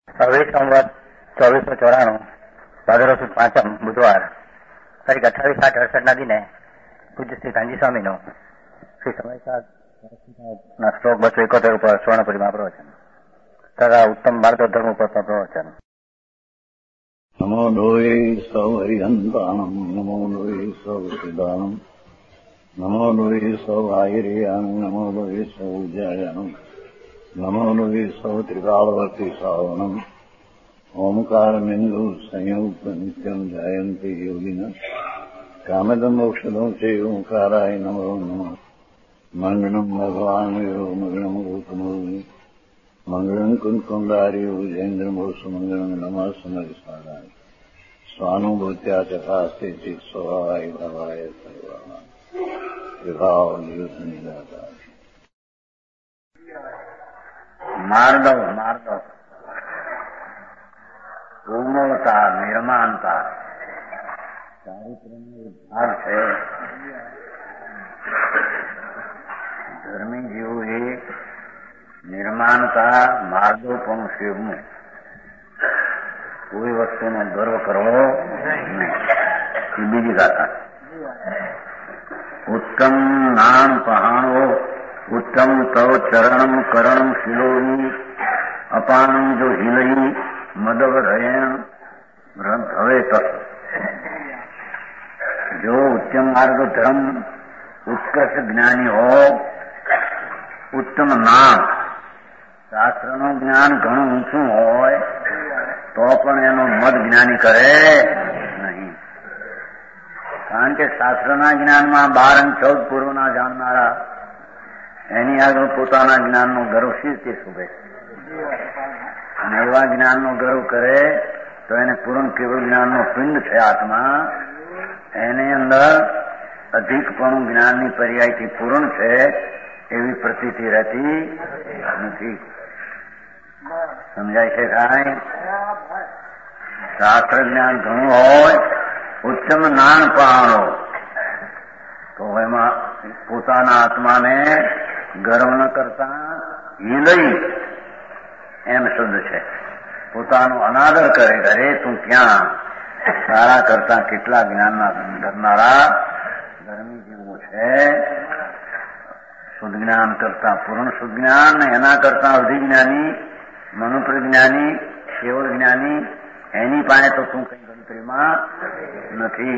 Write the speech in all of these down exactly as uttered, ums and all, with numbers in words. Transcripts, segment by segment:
છવ્વીસ સંવત ચોવીસો ચોરાણું ભાદરવા સુદ પાંચમ બુધવાર તારીખ અઠાવીસ આઠ અડસઠ ના દિને પૂજ્ય શ્રી કાંજી સ્વામીનો શ્રી સમયના શ્લોક બસો એકોતેર ઉપર સ્વર્ણપુરીમાં પ્રવચન તથા ઉત્તમ માર્ગો ધર્મ ઉપર પ્રવચન. નમો લોહી સૌ હરિહંતાણમ નમો લોહી સૌ સિદ્ધાણમ નમો લોહી સૌ આયર્યાન નમો લોહી સૌ જયાનમ નમો લોહી સૌ ત્રિકાળવતી શ્રાવણમ ઓમકાર બિંદુ સંયુક્ત નિત્યમ જયંતી યોગિન કામદમ મોક્ષદો છે ઓંકારાય નમો નમઃ. મંગળમ ભગવાન મંગળમ ગૌતમોર્મિ મંગળમ કુંકુંડાર્ય જૈન્દ્રમોષ મંગળમ નમઃ સમરિસારાય સ્વાનુભૂત્યા ચકાસ્તે ચિત સ્વભાવાય ભાવાય સર્વા વિભાવ નિયુદ્ધ નિરાકાર. માર્દવ માર્દવ કોમળતા નિર્માણતા ચારિત્રનો ભાગ છે. ધર્મી જેવું એ નિર્માણતા માર્દવપણું સેવવું, કોઈ વસ્તુનો ગર્વ કરવો નહીં, એ બીજી ગાથા. ઉત્તમ નામ પહાણો ઉત્તમ તવ ચરણમ કરણમ શિલોની અપાણમ જો હિલઈ મદવ રયણ હવે તસ. જો ઉત્તમ માર્ગ ધર્મ ઉત્કર્ષ જ્ઞાની હો, ઉત્તમ નામ શાસ્ત્રનું જ્ઞાન ઘણું ઊંચું હોય તો પણ એનો મદ જ્ઞાની કરે નહીં. કારણ કે શાસ્ત્રના જ્ઞાનમાં બાર અને ચૌદ પૂર્વના જાણનારા એની આગળ પોતાના જ્ઞાનનો ગર્વ શી રીતે શોભે, અને એવા જ્ઞાનનો ગર્વ કરે તો એને પૂર્ણ કેવળ જ્ઞાનનો પિંડ છે આત્મા, એની અંદર અધિકપણું જ્ઞાનની પર્યાયથી પૂર્ણ છે એવી પ્રતીતિ રહેતી નથી. સમજાય છે કાંઈ? શાસ્ત્ર જ્ઞાન ઘણું હોય, ઉત્તમ નાન પહાણો, તો એમાં પોતાના આત્માને ગર્વ ન કરતા હિલઈ એમ શબ્દ છે. પોતાનો અનાદર કરે, અરે તું ક્યાં, સારા કરતા કેટલા જ્ઞાનના ધરનારા ધર્મી જેવું છે. શુદ્ધ જ્ઞાન કરતા પૂર્ણ શુદ્ધ જ્ઞાન, એના કરતા અધિજ્ઞાની મનુપ્રજ્ઞાની કેવળ જ્ઞાની, એની પાસે તો તું કઈ ગણતરીમાં નથી.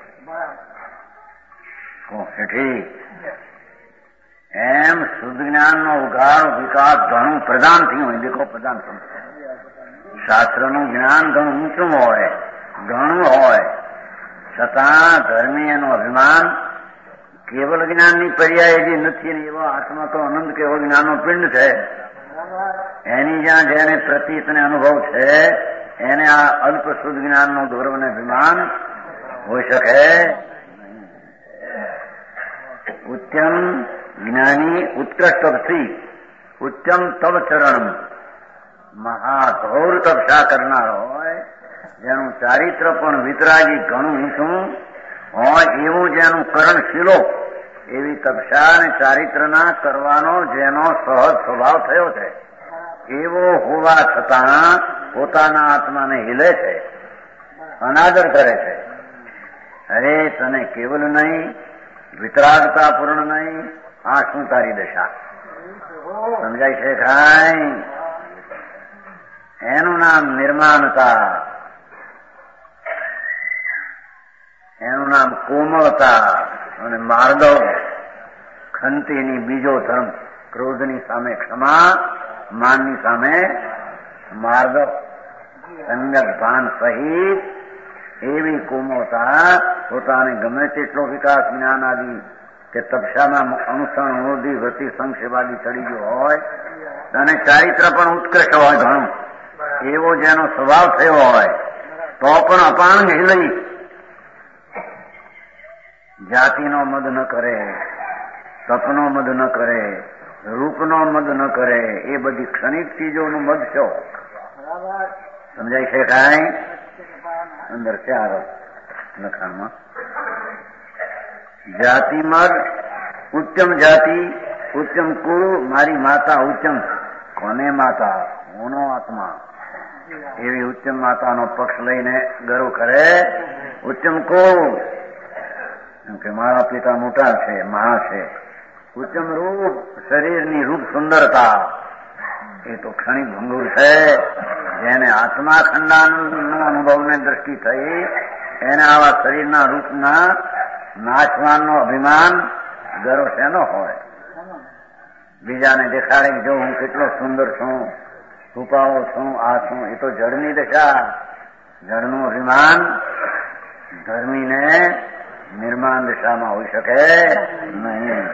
એમ શુદ્ધ જ્ઞાનનો ઉઘાડ વિકાસ ઘણું પ્રધાન થયું હોય. દેખો પ્રધાન શાસ્ત્રનું જ્ઞાન ઘણું ઊંચું હોય, ઘણું હોય, છતાં ધર્મી એનું અભિમાન કેવલ જ્ઞાનની પર્યાય જે નથી, એવો આત્મા તો અનંત કેવળ જ્ઞાનનો પિંડ છે. એની જ્યાં જેને પ્રતીત અને અનુભવ છે એને આ અલ્પ શુદ્ધ જ્ઞાનનો ગૌરવ અને અભિમાન હોઈ શકે. ઉત્તમ જ્ઞાની ઉત્કૃષ્ટથી ઉત્તમ તવ ચરણ, મહાઘોર તપસ્યા કરનાર હોય, જેનું ચારિત્ર પણ વિતરાગી ઘણું ઊંચું હોય, એવું જેનું કરણ શીલો, એવી તપસ્યા અને ચારિત્રના કરવાનો જેનો સહજ સ્વભાવ થયો છે, એવો હોવા છતાં પોતાના આત્માને હિલે છે, અનાદર કરે છે. અરે તને કેવલ નહીં, વિતરાગતા પૂર્ણ નહીં, આ શું તારી દશા? સમજાય છે કાંઈ? એનું નામ નિર્માણતા, એનું નામ કોમળતા અને માર્દવ. ખંતીની બીજો ધર્મ, ક્રોધની સામે ક્ષમા, માનની સામે માર્દવ, સમ્યક ભાન સહિત એવી કોમળતા. પોતાને ગમે તેટલો વિકાસ જ્ઞાન આદિ કે તપસ્યામાં અનુસરણ મોદી વતી સંક્ષેપાદી ચડી ગયો હોય, અને ચારિત્ર પણ ઉત્કૃષ્ટ હોય ઘણું, એવો જેનો સ્વભાવ થયો હોય તો પણ અપાંગ હિલઈ જાતિનો મદ ન કરે, તપનો મદ ન કરે, રૂપનો મદ ન કરે, એ બધી ક્ષણિક ચીજોનું મદ છો. સમજાય છે કાંઈ? અંદર ચાર લખાણમાં જાતિ મદ, ઉત્તમ જાતિ, ઉત્તમ કુળ, મારી માતા ઉત્તમ. કોને માતા? હોનો આત્મા. એવી ઉત્તમ માતાનો પક્ષ લઈને ગરુ કરે. ઉત્તમ કો કે મારા પિતા મોટા છે, મહા છે. ઉત્તમ રૂપ, શરીરની રૂપ સુંદરતા એ તો ક્ષણિક ભંગુર છે. જેને આત્મા ખંડાનંદનો અનુભવને દ્રષ્ટિ થઈ એને આવા શરીરના રૂપના નાશવાનનો અભિમાન ગર્વ શેનો હોય? બીજાને દેખાડે જો હું કેટલો સુંદર છું, રૂપાળો છું, આ છું. એ તો જળની દશા. જળનું અભિમાન ધર્મીને નિર્માણ દશામાં હોઈ શકે નહીં.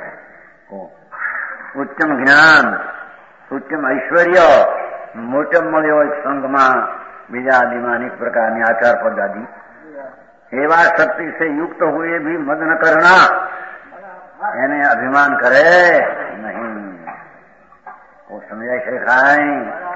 ઉત્તમ જ્ઞાન, ઉત્તમ ઐશ્વર્ય મોટમ મળ્યો હોય સંઘમાં બીજા આદિમાં અનેક પ્રકારની આચાર પદ્ધતિ એવા શક્તિ સે યુક્ત હુએ ભી મદ ન કરના એને અભિમાન કરે નહીં. वो समझाई से खाए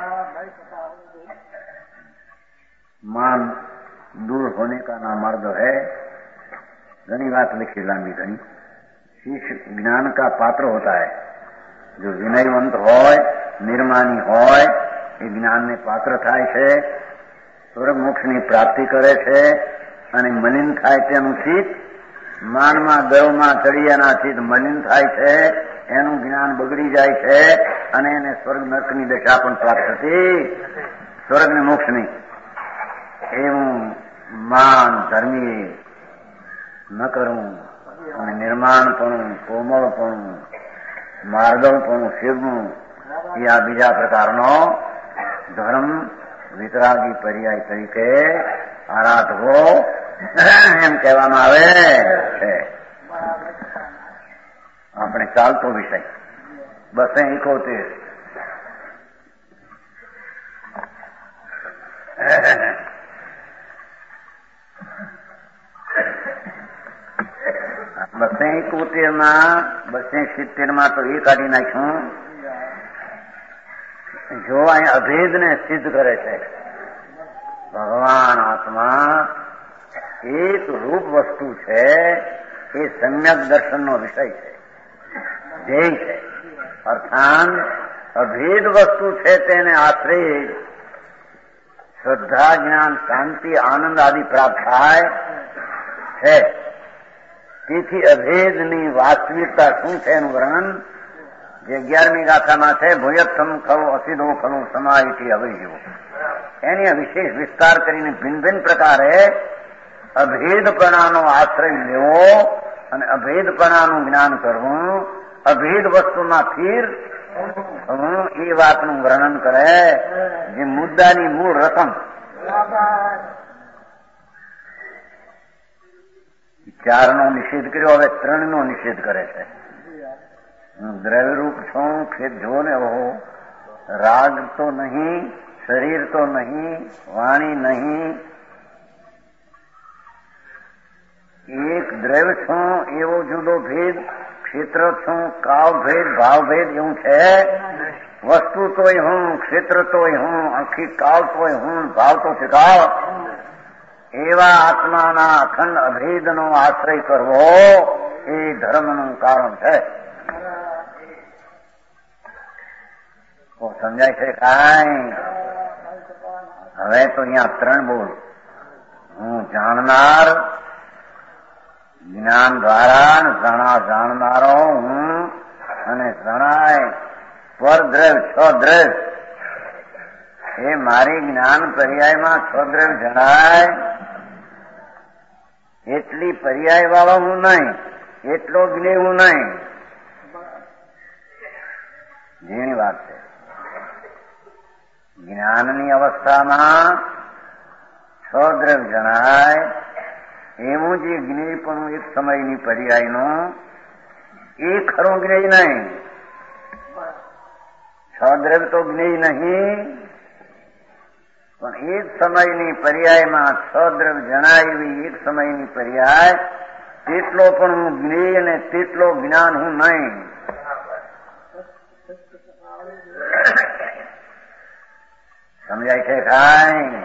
मान दूर होने का नाम मर्द है. घनी बात लिखी लांबी घनी. शिष्य ज्ञान का पात्र होता है. जो विनयवंत होय, निर्माणी होय એ જ્ઞાનને પાત્ર થાય છે. સ્વર્ગ મોક્ષની પ્રાપ્તિ કરે છે. અને મલિન થાય તેનું ચિત્ત માનમાં ગર્વમાં ચડિયાના ચિત્ત મલિન થાય છે. એનું જ્ઞાન બગડી જાય છે અને એને સ્વર્ગ નર્કની દશા પણ પ્રાપ્ત થતી. સ્વર્ગ ને મોક્ષની એવું માન ધર્મી ન કરવું અને નિર્માણપણું, કોમળપણું, માર્દવપણું સેવવું એ આ બીજા પ્રકારનો ધર્મ વિતરાગી પર્યાય તરીકે આરાધવો એમ કહેવામાં આવે છે. આપણે ચાલતો વિષય બસે એકોતેર. બસે એકોતેર માં બસે સિત્તેર માં તો એ કાઢી નાખ્યું. જો અહીં અભેદને સિદ્ધ કરે છે. ભગવાન આત્મા એક રૂપ વસ્તુ છે. એ સમ્યક દર્શનનો વિષય છે, ધ્યેય છે. અર્થાત અભેદ વસ્તુ છે તેને આશ્રય શ્રદ્ધા, જ્ઞાન, શાંતિ, આનંદ આદિ પ્રાપ્ત થાય છે. તેથી અભેદની વાસ્તવિકતા શું છે એનું વર્ણન જે અગિયારમી ગાથામાં છે. ભૂયત્થમ ખલો અસિધો ખલો સમાહિથી અવયવો. એની વિશેષ વિસ્તાર કરીને ભિન્ન ભિન્ન પ્રકારે અભેદપણાનો આશ્રય લેવો અને અભેદપણાનું જ્ઞાન કરવું, અભેદ વસ્તુમાં સ્થિર થવું એ વાતનું વર્ણન કરે. જે મુદ્દાની મૂળ રકમ ચારનો નિષેધ કર્યો, હવે ત્રણનો નિષેધ કરે છે. દ્રવ્યરૂપ છું, ખેત જો ને હો, રાગ તો નહીં, શરીર તો નહીં, વાણી નહીં, એક દ્રવ્ય છું એવો જુદો ભેદ, ક્ષેત્ર છું, કાળ ભેદ, ભાવ ભેદ એવું છે. વસ્તુ તોય હું, ક્ષેત્ર તોય હું, આખી કાળ તોય હું, ભાવ તો છે કાળ. એવા આત્માના અખંડ અભેદનો આશ્રય કરવો એ ધર્મનું કારણ છે. સમજાય છે કાંઈ? હવે તો અહીંયા ત્રણ બોલ. હું જાણનાર, જ્ઞાન દ્વારા જણા જાણનારો હું, અને જણાય પરદ્રવ્ય છ દ્રવ્ય. એ મારી જ્ઞાન પર્યાયમાં છ દ્રવ્ય જણાય એટલી પર્યાય વાળો હું નહીં, એટલો જ્ઞેય હું નહીં. જેની વાત છે જ્ઞાનની અવસ્થામાં છ દ્રવ્ય જણાય એવું જે જ્ઞેયપણું એક સમયની પર્યાયનું એ ખરું જ્ઞેય નહીં. છ દ્રવ્ય તો જ્ઞેય નહીં, પણ એક સમયની પર્યાયમાં છ દ્રવ્ય જણાય એવી એક સમયની પર્યાય તેટલો પણ હું જ્ઞેય અને તેટલો જ્ઞાન હું નહીં. સમજાય છે કાંઈ?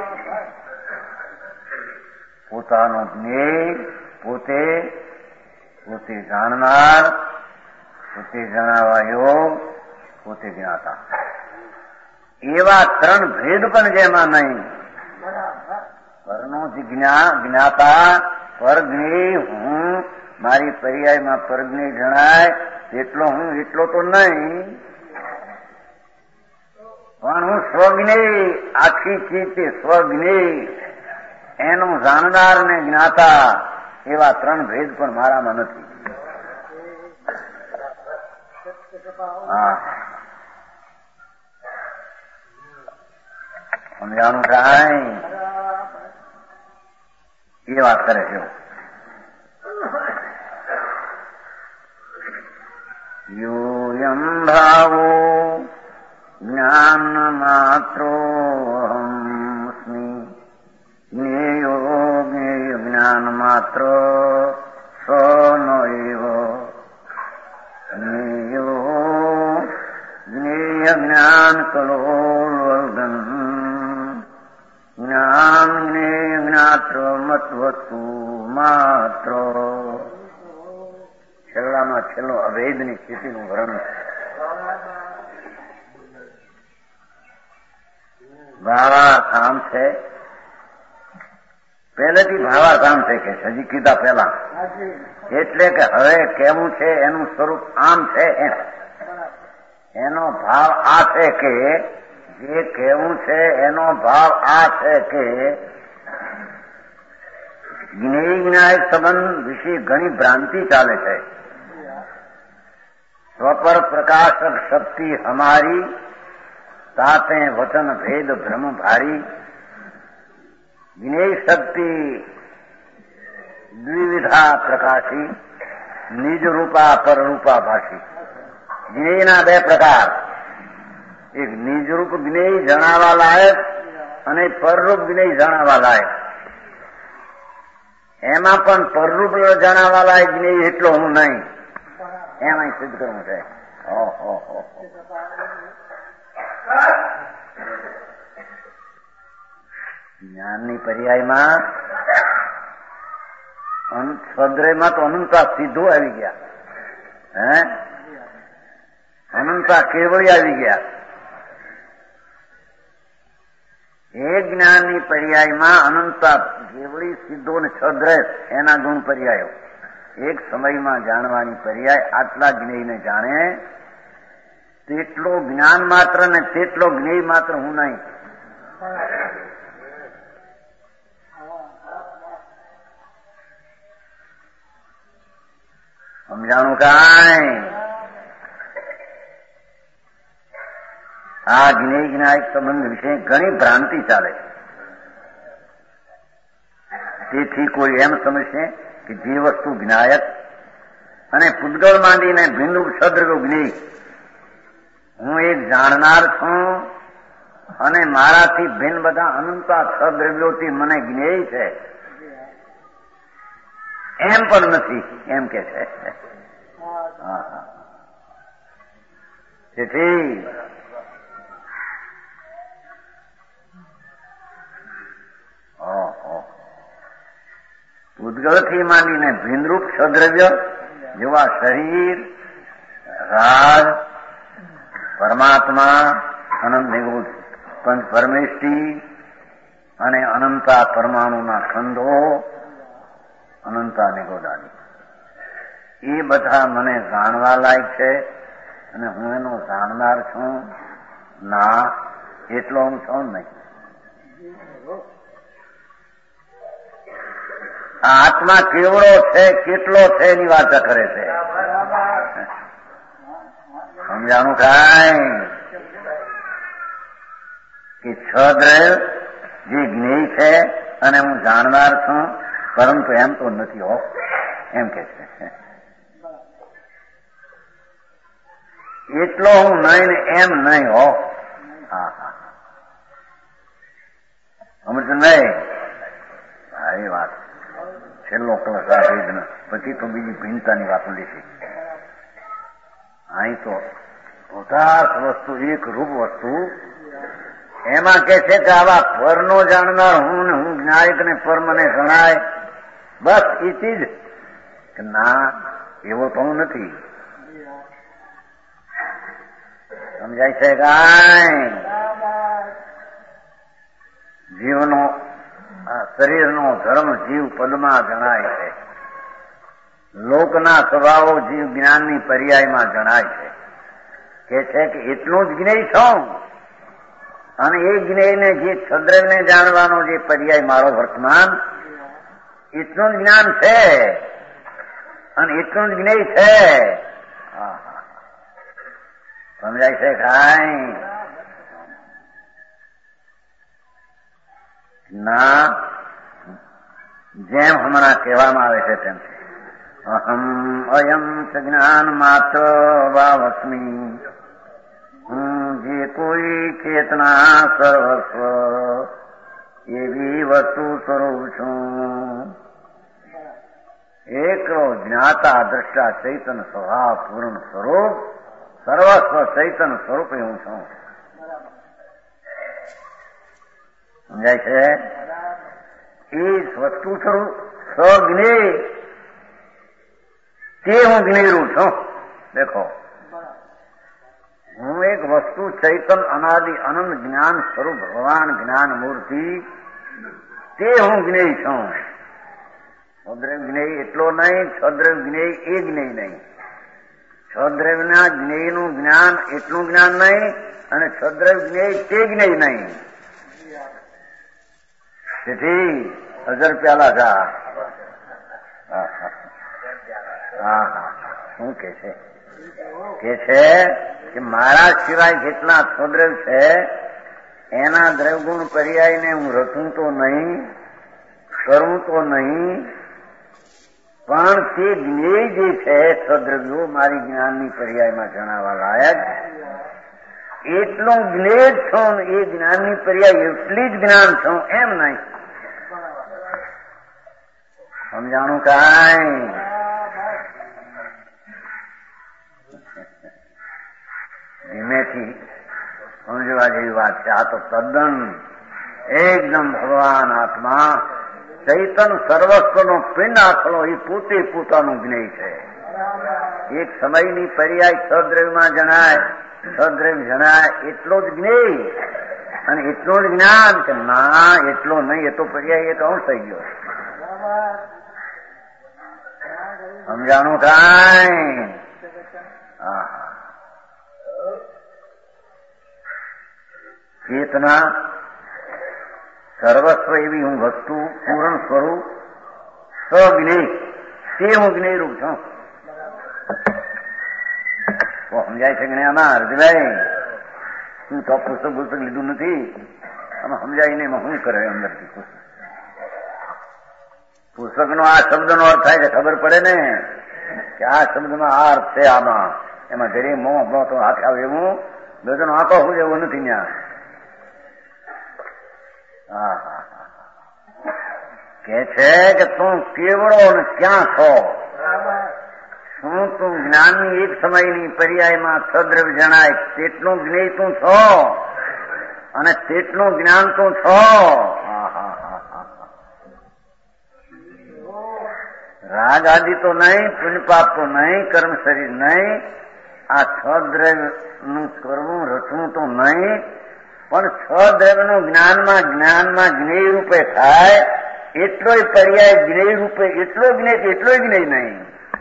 પોતાનો જ્ઞેય પોતે પોતે જાણનાર, પોતે જણાવા યોગ, પોતે જ્ઞાતા એવા ત્રણ ભેદ પણ જેમાં નહીં. પરનો જ્ઞાતા પરજ્ઞેય હું, મારી પર્યાયમાં પરજ્ઞેય જણાય એટલો હું એટલો તો નહીં, પણ હું સ્વજ્ઞેય આખી ચીતે સ્વજ્ઞેય એનું જાણનાર ને જ્ઞાતા એવા ત્રણ ભેદ પણ મારામાં નથી. હા સમજાણું થાય એ વાત કરે છે. યોયમ ભાવો જ્ઞાન માત્રો અહમસ્મિ જ્ઞેયો જ્ઞેય જ્ઞાન માત્ર સ્વનો એવ જ્ઞેયો જ્ઞેય જ્ઞાન કલોલવર્ગન જ્ઞાન જ્ઞેય જ્ઞાત્ર મત્વસ્તુ માત્ર. છેલ્લામાં છેલ્લો અભેદની સ્થિતિનું વર્ણન. ભાવાર્થ આમ છે, પહેલેથી ભાવાર્થ આમ છે કે હજી કીધા પહેલા, એટલે કે હવે કેવું છે એનું સ્વરૂપ આમ છે એમ. એનો ભાવ આ છે કે જે કેવું છે એનો ભાવ આ છે કે જ્ઞેય જ્ઞાય સંબંધ વિશે ઘણી ભ્રાંતિ ચાલે છે. સ્વપર પ્રકાશક શક્તિ હમારી સાથે વચન ભેદ ભ્રમ ભારી. જ્ઞેય શક્તિ દ્વિવિધા પ્રકાશી નિજ રૂપા પરરૂપા ભાષી. જ્ઞેયના બે પ્રકાર, એક નિજરૂપ જ્ઞેય જણાવવા લાયક અને પરરૂપ જ્ઞેય જણાવવા લાયક. એમાં પણ પરરૂપ જણાવવા લાયક જ્ઞેય એટલો હું નહીં, એમાં સિદ્ધ કરવું છે. જ્ઞાનની પર્યાયમાં સ્વદ્રયમાં તો અનંતા સીધું આવી ગયા, હે અનંતા કેવળી આવી ગયા. એ જ્ઞાનની પર્યાયમાં અનંતા કેવળી સીધો ને છદ્રય એના ગુણ પર્યાયો. એક સમયમાં જાણવાની પર્યાય આટલા જ્ઞેયને જાણે તેટલો જ્ઞાન માત્ર ને તેટલો જ્ઞેય માત્ર હું નહીં. સમજાણું કાંઈ? આ જ્ઞેય જ્ઞાયક સંબંધ વિશે ઘણી ભ્રાંતિ ચાલે. તેથી કોઈ એમ સમજશે કે જે વસ્તુ જ્ઞાયક અને પૂતગળ માંડીને ભિન્ન સદ્રવ્યો જ્ઞેય, હું એક જાણનાર છું અને મારાથી ભિન્ન બધા અનંતા સદ્રવ્યોથી મને જ્ઞેય છે એમ પણ નથી, એમ કે છે. તેથી પૂતગળથી માંડીને ભિન્નરૂપ સદ્રવ્ય જેવા શરીર, રાજ, પરમાત્મા, અનંત નિગૂઢ પંચ પરમેષ્ઠી અને અનંતા પરમાણુના ખંડો, અનંતા નિગોડાની, એ બધા મને જાણવા લાયક છે અને હું એનો જાણનાર છું ના એટલો હું છું નહીં. આ આત્મા કેવડો છે કેટલો છે એની વાત કરે છે. સમજાણું કાંઈ? કે છદ્રય જે જ્ઞેય છે અને હું જાણનાર છું, પરંતુ એમ તો નથી હો, એમ કે છે. એટલો હું નહીં ને એમ નહીં હો. હા હા સમજ નહીં? સારી વાત. છેલ્લો ક્લાસ આ ભેદ પછી તો બીજી ભિન્નતાની વાત લીધી. અહીં તો પદાર્થ વસ્તુ એક રૂપ વસ્તુ, એમાં કે છે કે આવા પરનો જાણનાર હું ને હું જ્ઞાયક ને પર મને જણાય, બસ એથી જ. ના, એવો તો હું નથી. સમજાય છે કાંઈ? જીવનો શરીરનો ધર્મ જીવ પદમાં જણાય છે. લોકના સ્વભાવો જીવ જ્ઞાનની પર્યાયમાં જણાય છે. કે છે કે એટલું જ જ્ઞેય છું અને એ જ્ઞેયને જે છદ્રને જાણવાનો જે પર્યાય મારો વર્તમાન એટલું જ જ્ઞાન છે અને એટલું જ જ્ઞેય છે. સમજાય છે કાંઈ? ના જેમ હમણાં કહેવામાં આવે છે તેમ અહમ અયમ જ્ઞાન માત્ર વાવસ્મી, હું જે કોઈ ચેતના સર્વસ્વ એવી વસ્તુ સ્વરૂપ છું. એકલો જ્ઞાતા દ્રષ્ટા ચૈતન સ્વભાવ પૂર્ણ સ્વરૂપ સર્વસ્વ ચૈતન સ્વરૂપે હું છું. સમજાય છે? એ વસ્તુ સ્વરૂપ સ્વજ્ઞેય તે હું જ્ઞેયરૂપ છું. દેખો, હું એક વસ્તુ ચૈતન અનાદિ અનંત જ્ઞાન સ્વરૂપ ભગવાન જ્ઞાન મૂર્તિ તે હું જ્ઞેય છું. છદ્રવ જ્ઞેય એટલો નહીં, છદ્રવ જ્ઞેય એ જ્ઞેય નહીં. છદ્રવના જ્ઞેયનું જ્ઞાન એટલું જ્ઞાન નહીં અને છદ્રવ જ્ઞેય તે જ્ઞેય નહીં. તેથી હજાર પ્યાલા જા. હા હા શું કે છે? કે છે કે મારા સિવાય જેટલા છદ્રવ છે એના દ્રવગુણ પર્યાયને હું રચું તો નહીં, કરું તો નહીં, પણ તે જ્ઞેય જે છે છદ્રવ્યો મારી જ્ઞાનની પર્યાયમાં જણાવવા લાયક એટલું જ્ઞેય જ છું. એ જ્ઞાનની પર્યાય એટલી જ જ્ઞાન છું એમ નહીં. સમજાણું કાંઈ? ધીમેથી સમજવા જેવી વાત છે. આ તો તદ્દન એકદમ ભગવાન આત્મા ચૈતન સર્વસ્વનો પિંડ આખલો એ પોતે પોતાનું જ્ઞેય છે. એક સમયની પર્યાય છદ્રવ્યમાં જણાય, છદ્રવ્ય જણાય એટલો જ જ્ઞેય અને એટલું જ જ્ઞાન કે ના એટલો નહીં, એ તો પર્યાય એક અંશ થઈ ગયો. સમજાણું કાંઈ? હા ચેતના સર્વસ્વ એવી હું વસ્તુ પૂર્ણ સ્વરૂપ સજ્ઞેય તે હું જ્ઞેયરૂપ છું. સમજાય છે જ્ઞાના હૃદયભાઈ? શું તો પુસ્તક પુસ્તક લીધું નથી આમાં સમજાય નહીં. એમાં શું કરે અંદરથી પુસ્તક? પુસ્તકનો આ શબ્દનો અર્થ થાય છે ખબર પડે ને કે આ શબ્દમાં આ અર્થ છે. આમાં એમાં ઘરે મોહ મોહ તો હાથ આવે એવું બધું આંખો શું જેવું નથી ત્યાં. હા હા કે છે કે તું કેવડો ને ક્યાં છો? શું તું જ્ઞાનની એક સમયની પર્યાયમાં છદ્રવ જણાય તેટલું જ્ઞેય તું છો અને તેટલું જ્ઞાન તું છો. રાગ આદિ તો નહીં, પુણ્ય પાપ તો નહીં, કર્મ શરીર નહીં, આ છદ્રવ નું કરવું રચવું તો નહીં, પણ છદ્રવ્યનું જ્ઞાનમાં જ્ઞાનમાં જ્ઞેય રૂપે થાય એટલોય પર્યાય જ્ઞેય રૂપે એટલો જ્ઞેય એટલો જ્ઞેય નહીં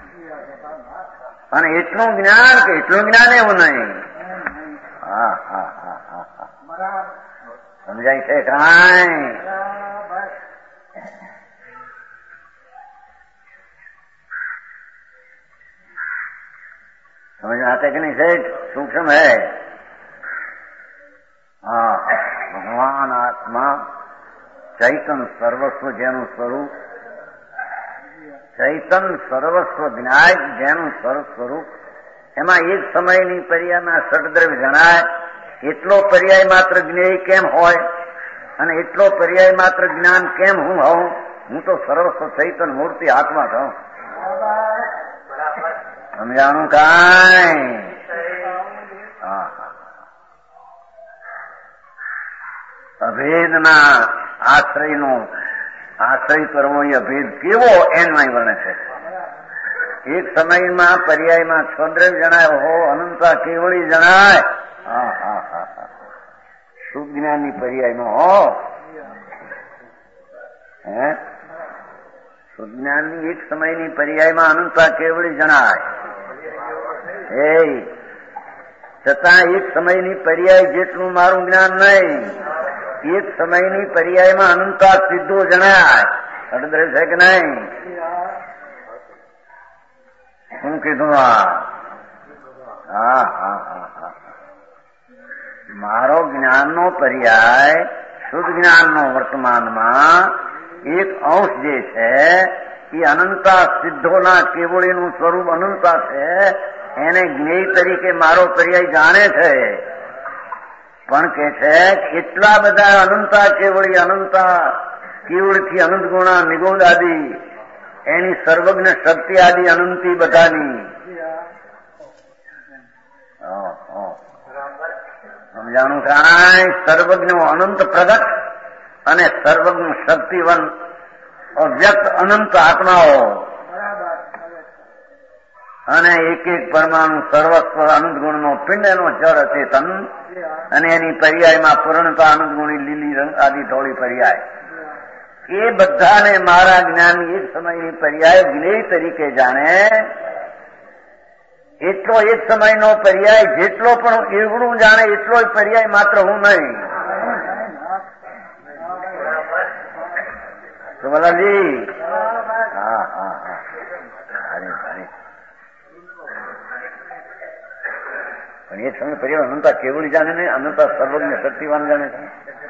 અને એટલું જ્ઞાન કે એટલું જ્ઞાન એવું નહીં. હા હા હા હા હા સમજાય છે કાંઈ? समझ आते कि नहीं सेठ? सूक्ष्म है. हाँ, भगवान आत्मा चैतन सर्वस्व જેનું સ્વરૂપ ચૈતન સર્વસ્વ જ્ઞાય જેનું સ્વરૂપ એમાં એક સમયની પર્યાયમાં ષડદ્રવ્ય જણાય એટલો પર્યાય માત્ર જ્ઞેય કેમ હોય અને એટલો પર્યાય માત્ર જ્ઞાન કેમ હું હોઉં? હું તો સર્વસ્વ ચૈતન મૂર્તિ આત્મા છું. સમજાણું કાંઈ? હા અભેદના આશ્રયનો આશ્રય કરવો એ અભેદ કેવો એમાં વર્ણે છે. એક સમયમાં પર્યાયમાં છદ્રવ્ય જણાય હો અનંતા કેવળી જણાય. હા હા હા શુદ્ધ જ્ઞાનની પર્યાયમાં હો હે શુદ્ધ જ્ઞાનની એક સમયની પર્યાયમાં અનંતા કેવળી જણાય. એ છતાં એક સમયની પર્યાય જેટલું મારું જ્ઞાન નહીં, એક સમયની પર્યાયમાં અનંતા સિદ્ધો જણાય. અડધરે છે કે નહીં? શું કીધું? આ હા હા હા હા મારો જ્ઞાનનો પર્યાય શુદ્ધ જ્ઞાનનો વર્તમાનમાં એક અંશ જે છે એ અનંતા સિદ્ધોના કેવળીનું સ્વરૂપ અનંતા છે, એને જ્ઞેય તરીકે મારો પર્યાય જાણે છે. પણ કે છે એટલા બધા અનંતા કેવળી અનંતા કેવળથી અનંત ગુણા નિગોદ આદિ એની સર્વજ્ઞ શક્તિ આદિ અનંતી બધાની સમજાણું કાંઈ? સર્વજ્ઞ અનંત પ્રગટ અને સર્વજ્ઞ શક્તિવન અવ્યક્ત અનંત આત્માઓ અને એક એક પરમાણુ સર્વસ્વ અનંત ગુણનો પિંડ એનો જળ અચેતન અને એની પર્યાયમાં પૂર્ણતા અનંત ગુણી લીલી રંગ આદિ ધોળી પર્યાય એ બધાને મારા જ્ઞાનની એક સમયની પર્યાય જ્ઞેય તરીકે જાણે. એટલો એક સમયનો પર્યાય જેટલો પણ એવડું જાણે એટલો પર્યાય માત્ર હું નહીં. સુમલાજી હા હા હા અરે અરે પણ એક સમય પર્યાય અનંતા કેવળી જાણે ને અનંતા સર્વજ્ઞ શક્તિવાન જાણે છે.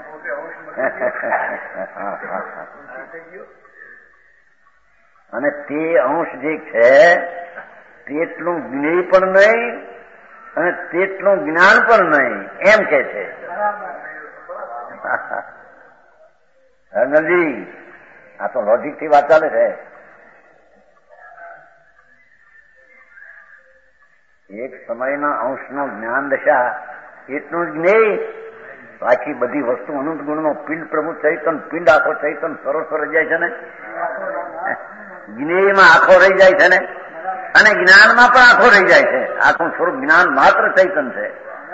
અને તે અંશ જે છે તેટલું જ્ઞેય પણ નહીં અને તેટલું જ્ઞાન પણ નહીં એમ કે છે. રંગલજી આ તો લોજિક થી વાત ચાલે છે. એક સમયના અંશનો જ્ઞાન દશા એટલું જ જ્ઞેય, બાકી બધી વસ્તુ અનંત ગુણનો પિંડ પ્રભુ ચૈતન પિંડ આખો ચૈતન સરોસર રહી જાય છે ને, જ્ઞેયમાં આખો રહી જાય છે ને, અને જ્ઞાનમાં પણ આખો રહી જાય છે. આખું સ્વરૂપ જ્ઞાન માત્ર ચૈતન છે.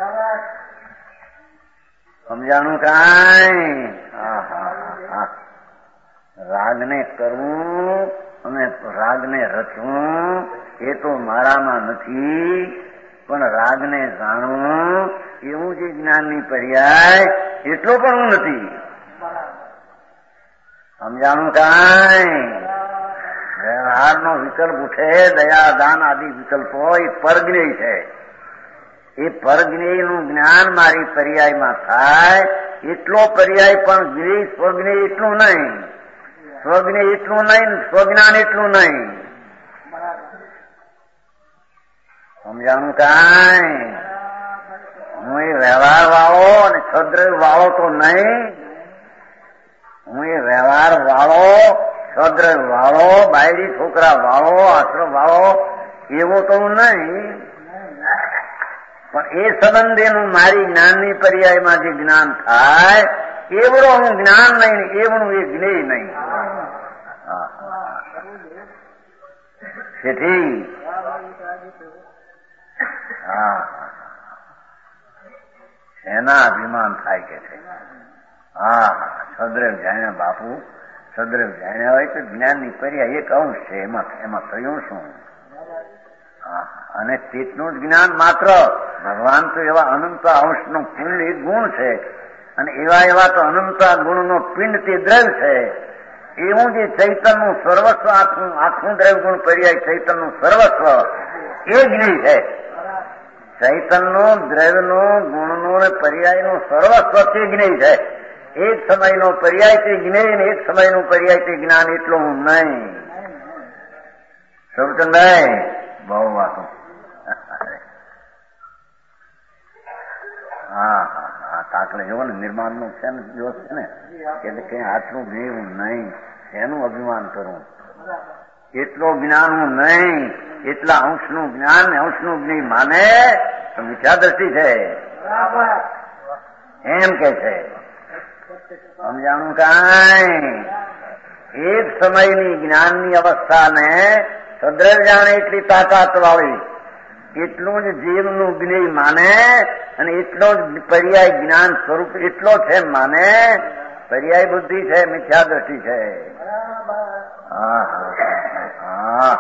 સમજાણું કાંઈ? હા હા હા રાગને કરવું અને રાગને રચવું એ તો મારામાં નથી, પણ રાગને જાણવું એવું જે જ્ઞાનની પર્યાય એટલો પણ હું નથી. સમજાણું કાંઈ? વ્યવહારનો વિકલ્પ ઉઠે, દયા દાન આદિ વિકલ્પો એ પરજ્ઞેય છે. એ પરજ્ઞેયનું જ્ઞાન મારી પર્યાયમાં થાય એટલો પર્યાય પણ જ્ઞેય સ્વજ્ઞેય એટલું નહીં, સ્વજ્ઞેય એટલું નહીં, સ્વજ્ઞાન એટલું નહીં. સમજાણું કાંઈ? હું એ વ્યવહાર વાળો અને છદ્ર વાળો તો નહીં, હું એ વ્યવહાર વાળો છદ્ર વાળો બાયડી છોકરા વાળો આશ્રમ વાળો એવો તો હું નહીં. પણ એ સંબંધેનું મારી જ્ઞાનની પર્યાયમાં જે જ્ઞાન થાય એવડો હું જ્ઞાન નહીં, એવડું એ જ્ઞેય નહીં. તેથી હા એના અભિમાન થાય કે છે. હા સદ્રેવ જાણ્યા બાપુ, સદ્રેવ જાણ્યા હોય તો જ્ઞાનની પર્યાય એક અંશ છે, એમાં એમાં થયું શું? અને તેટલું જ જ્ઞાન માત્ર. ભગવાન તો એવા અનંત અંશનો પિંડ એક ગુણ છે, અને એવા એવા તો અનંત ગુણનો પિંડ તે દ્રવ્ય છે. એવું જે ચૈતનનું સર્વસ્વ આખું આખું દ્રવ્ય ગુણ પર્યાય ચૈતનનું સર્વસ્વ એ જ્ઞેય છે. ચૈતનનું દ્રવ્યનો ગુણનો પર્યાયનો સર્વસ્વ તે જ્ઞેય છે. એક સમયનો પર્યાય તે જ્ઞેય ને એક સમયનો પર્યાય તે જ્ઞાન એટલું હું નહીં. સબચંદાય બહુ વાતો. હા હા હા તાકલે જોવો ને નિર્માણ નું છે ને જોશ છે ને એટલે કઈ આટલું જ્ઞેય હું નહીં, એનું અભિમાન કરું. એટલો જ્ઞાન હું નહીં, એટલા અંશનું જ્ઞાન અંશનું જ્ઞેય માને તો મિથ્યા દ્રષ્ટિ છે એમ કે છે. સમજાણું કાંઈ? એક સમયની જ્ઞાનની અવસ્થાને સદ્રવ જાણે એટલી તાકાત વાળી એટલું જ જીવનું જ્ઞેય માને અને એટલો જ પર્યાય જ્ઞાન સ્વરૂપ એટલો છે માને. પર્યાય બુદ્ધિ છે, મિથ્યા દ્રષ્ટિ છે. હા હા હા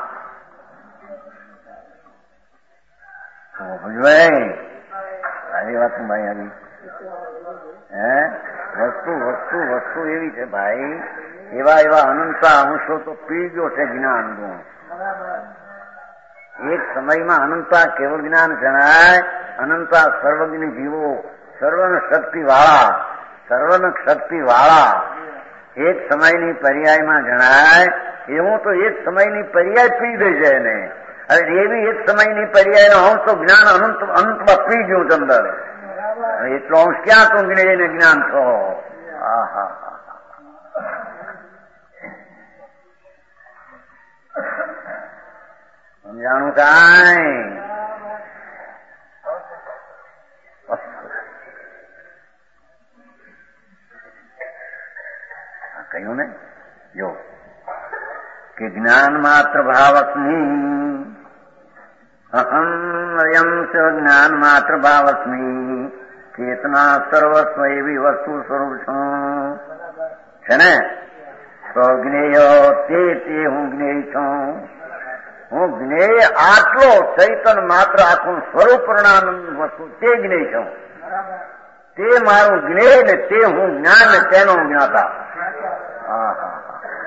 ભાઈ સારી વાત ભાઈ આવી હે વસ્તુ વસ્તુ વસ્તુ એવી છે ભાઈ. એવા એવા અનંતા અંશો તો પી ગયો છે જ્ઞાન ગુણ. એક સમયમાં અનંતા કેવળ જ્ઞાન જણાય. અનંતા સર્વજ્ઞ જીવો, સર્વન શક્તિ વાળા, સર્વન શક્તિ વાળા એક સમયની પર્યાયમાં જણાય. એવું તો એક સમયની પર્યાય પી ગઈ છે એને. હવે એવી એક સમયની પર્યાયનો અંશ તો જ્ઞાન અનંત અનંતમાં પી ગયું અંદર. એટલો અંશ ક્યાં તું જ્ઞેયને જ્ઞાન છો? હા હા સમજાણું કાંઈ? કહ્યું ને જો કે જ્ઞાન માત્ર ભાવસ્મી અહમ અયમ સ જ્ઞાન માત્ર ભાવસ્મી ચેતના સર્વસ્વ એવી વસ્તુ સ્વરૂપ છું છે ને. તો જ્ઞેય તે તે હું જ્ઞેય છું. હું જ્ઞેય આટલો ચૈતન માત્ર આખું સ્વરૂપ પરિણામ વસ્તુ તે જ્ઞેય છું. તે મારું જ્ઞેય ને તે હું જ્ઞાન ને તેનો જ્ઞાતા. હા હા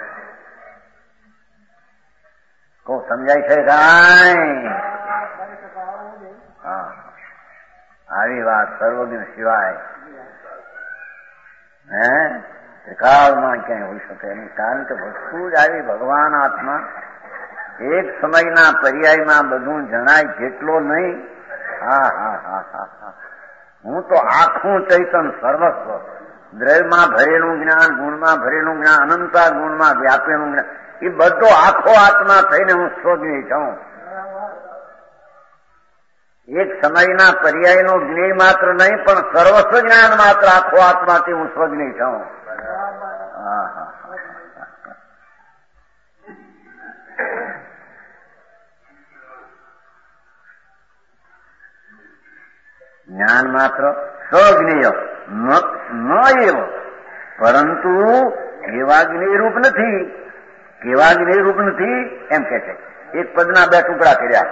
કો સમજાય છે કાંઈ? હા આવી વાત સર્વજ્ઞ સિવાય હે ત્રિકાળમાં ક્યાંય હોઈ શકે નહીં. કારણ કે વસ્તુ જ આવી ભગવાન આત્મા એક સમયના પર્યાયમાં બધું જણાય જેટલો નહીં. હા હા હા હા હા હું તો આખું ચૈતન સર્વસ્વ દ્રવ્યમાં ભરેલું જ્ઞાન, ગુણમાં ભરેલું જ્ઞાન, અનંતા ગુણમાં વ્યાપેલું જ્ઞાન, એ બધો આખો આત્મા થઈને હું સ્વજ્ઞેય છું. એક સમયના પર્યાયનો જ્ઞેય માત્ર નહીં પણ સર્વસ્વ જ્ઞાન માત્ર આખો આત્માથી હું સ્વજ્ઞેય છું. હા હા જ્ઞાન માત્ર સ્વજ્ઞેય ન એવ પરંતુ કેવા જ્ઞેય રૂપ નથી. કેવા જ્ઞેય રૂપ નથી એમ કે છે. એક પદના બે ટુકડા કર્યા.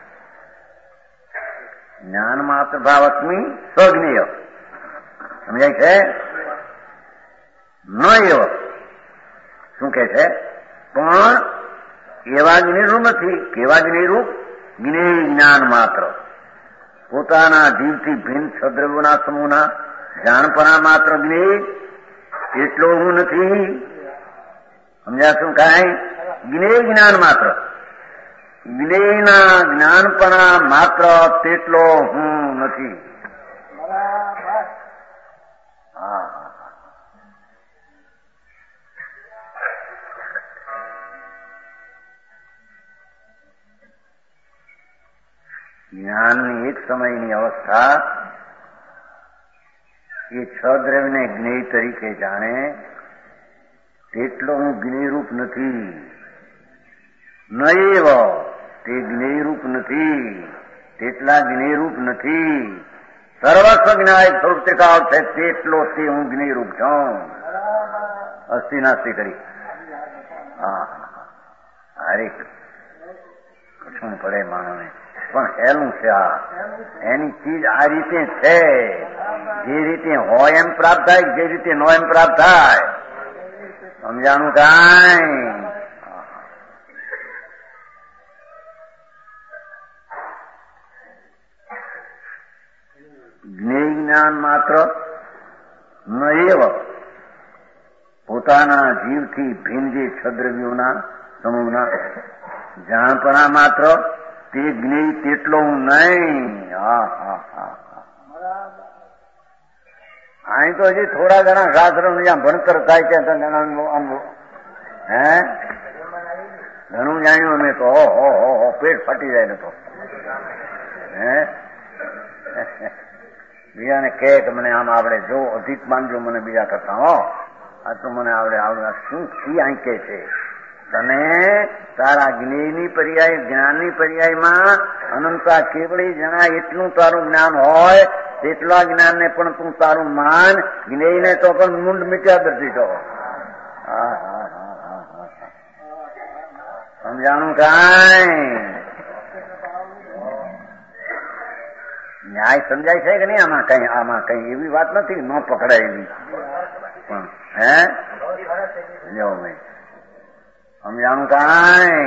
જ્ઞાન માત્ર ભાવસ્મી સ્વજ્ઞેય સમજાય છે. ન એવ શું કે છે? પણ એવા જ્ઞેય રૂપ નથી. કેવા જ્ઞેય રૂપ? જ્ઞેય જ્ઞાન માત્ર પોતાના જીવથી ભિન્ન સદ્રવ્યોના સમૂહના જાણપણા માત્ર જ્ઞેય એટલો હું નથી. સમજ્યા શું કાંઈ? જ્ઞેય જ્ઞાન માત્ર જ્ઞેયના જ્ઞાનપણા માત્ર તેટલો હું નથી. હા જ્ઞાનની એક સમયની અવસ્થા એ છ દ્રવ્યને જ્ઞેય તરીકે જાણે તેટલો હું જ્ઞેયરૂપ નથી. ન એવ તે જ્ઞેયરૂપ નથી. તેટલા જ્ઞેયરૂપ નથી. સર્વસ્વ જ્ઞાય સ્વરૂપ ત્રિકાળ છે તેટલો તે હું જ્ઞેયરૂપ છું. અસ્થિ નાસ્તિ કરી હા હરેક કશું પડે માણસને પણ હેલું છે. આ એની ચીજ આ રીતે છે. જે રીતે હોય એમ પ્રાપ્ત થાય, જે રીતે ન એમ પ્રાપ્ત થાય. સમજાણું કાંઈ? જ્ઞેય જ્ઞાન માત્ર ન એવ પોતાના જીવથી ભિન્ન જે છદ્રવ્યોના સમૂહના જાણપણા માત્ર તે જ્ઞેય તેટલો હું નહીં. હા હા હા અહીં તો હજી થોડા ઘણા શાસ્ત્રો જ્યાં ભણતર થાય છે હે ઘણું જાણ્યું અમે તો હો હો પેટ ફાટી જાય ને તો હે બીજાને કહે કે મને આમ આવડે જો અધિક માનજો મને બીજા કરતા હો આ તો મને આવડે આવડે શું કી અહીં કે છે તને તારા જ્ઞેયની પર્યાય જ્ઞાનની પર્યાયમાં અનંતા કેવળી જણાય એટલું તારું જ્ઞાન હોય તેટલા જ્ઞાનને પણ તું તારું માન, જ્ઞેયને તો પણ મુંડ મીટ્યા દર્દી તો. હા હા હા હા હા સમજાણું કાંઈ? ન્યાય સમજાય છે કે નહીં? આમાં કઈ આમાં કઈ એવી વાત નથી ન પકડાય એવી પણ હે જો ભાઈ સમજાણું કાંઈ?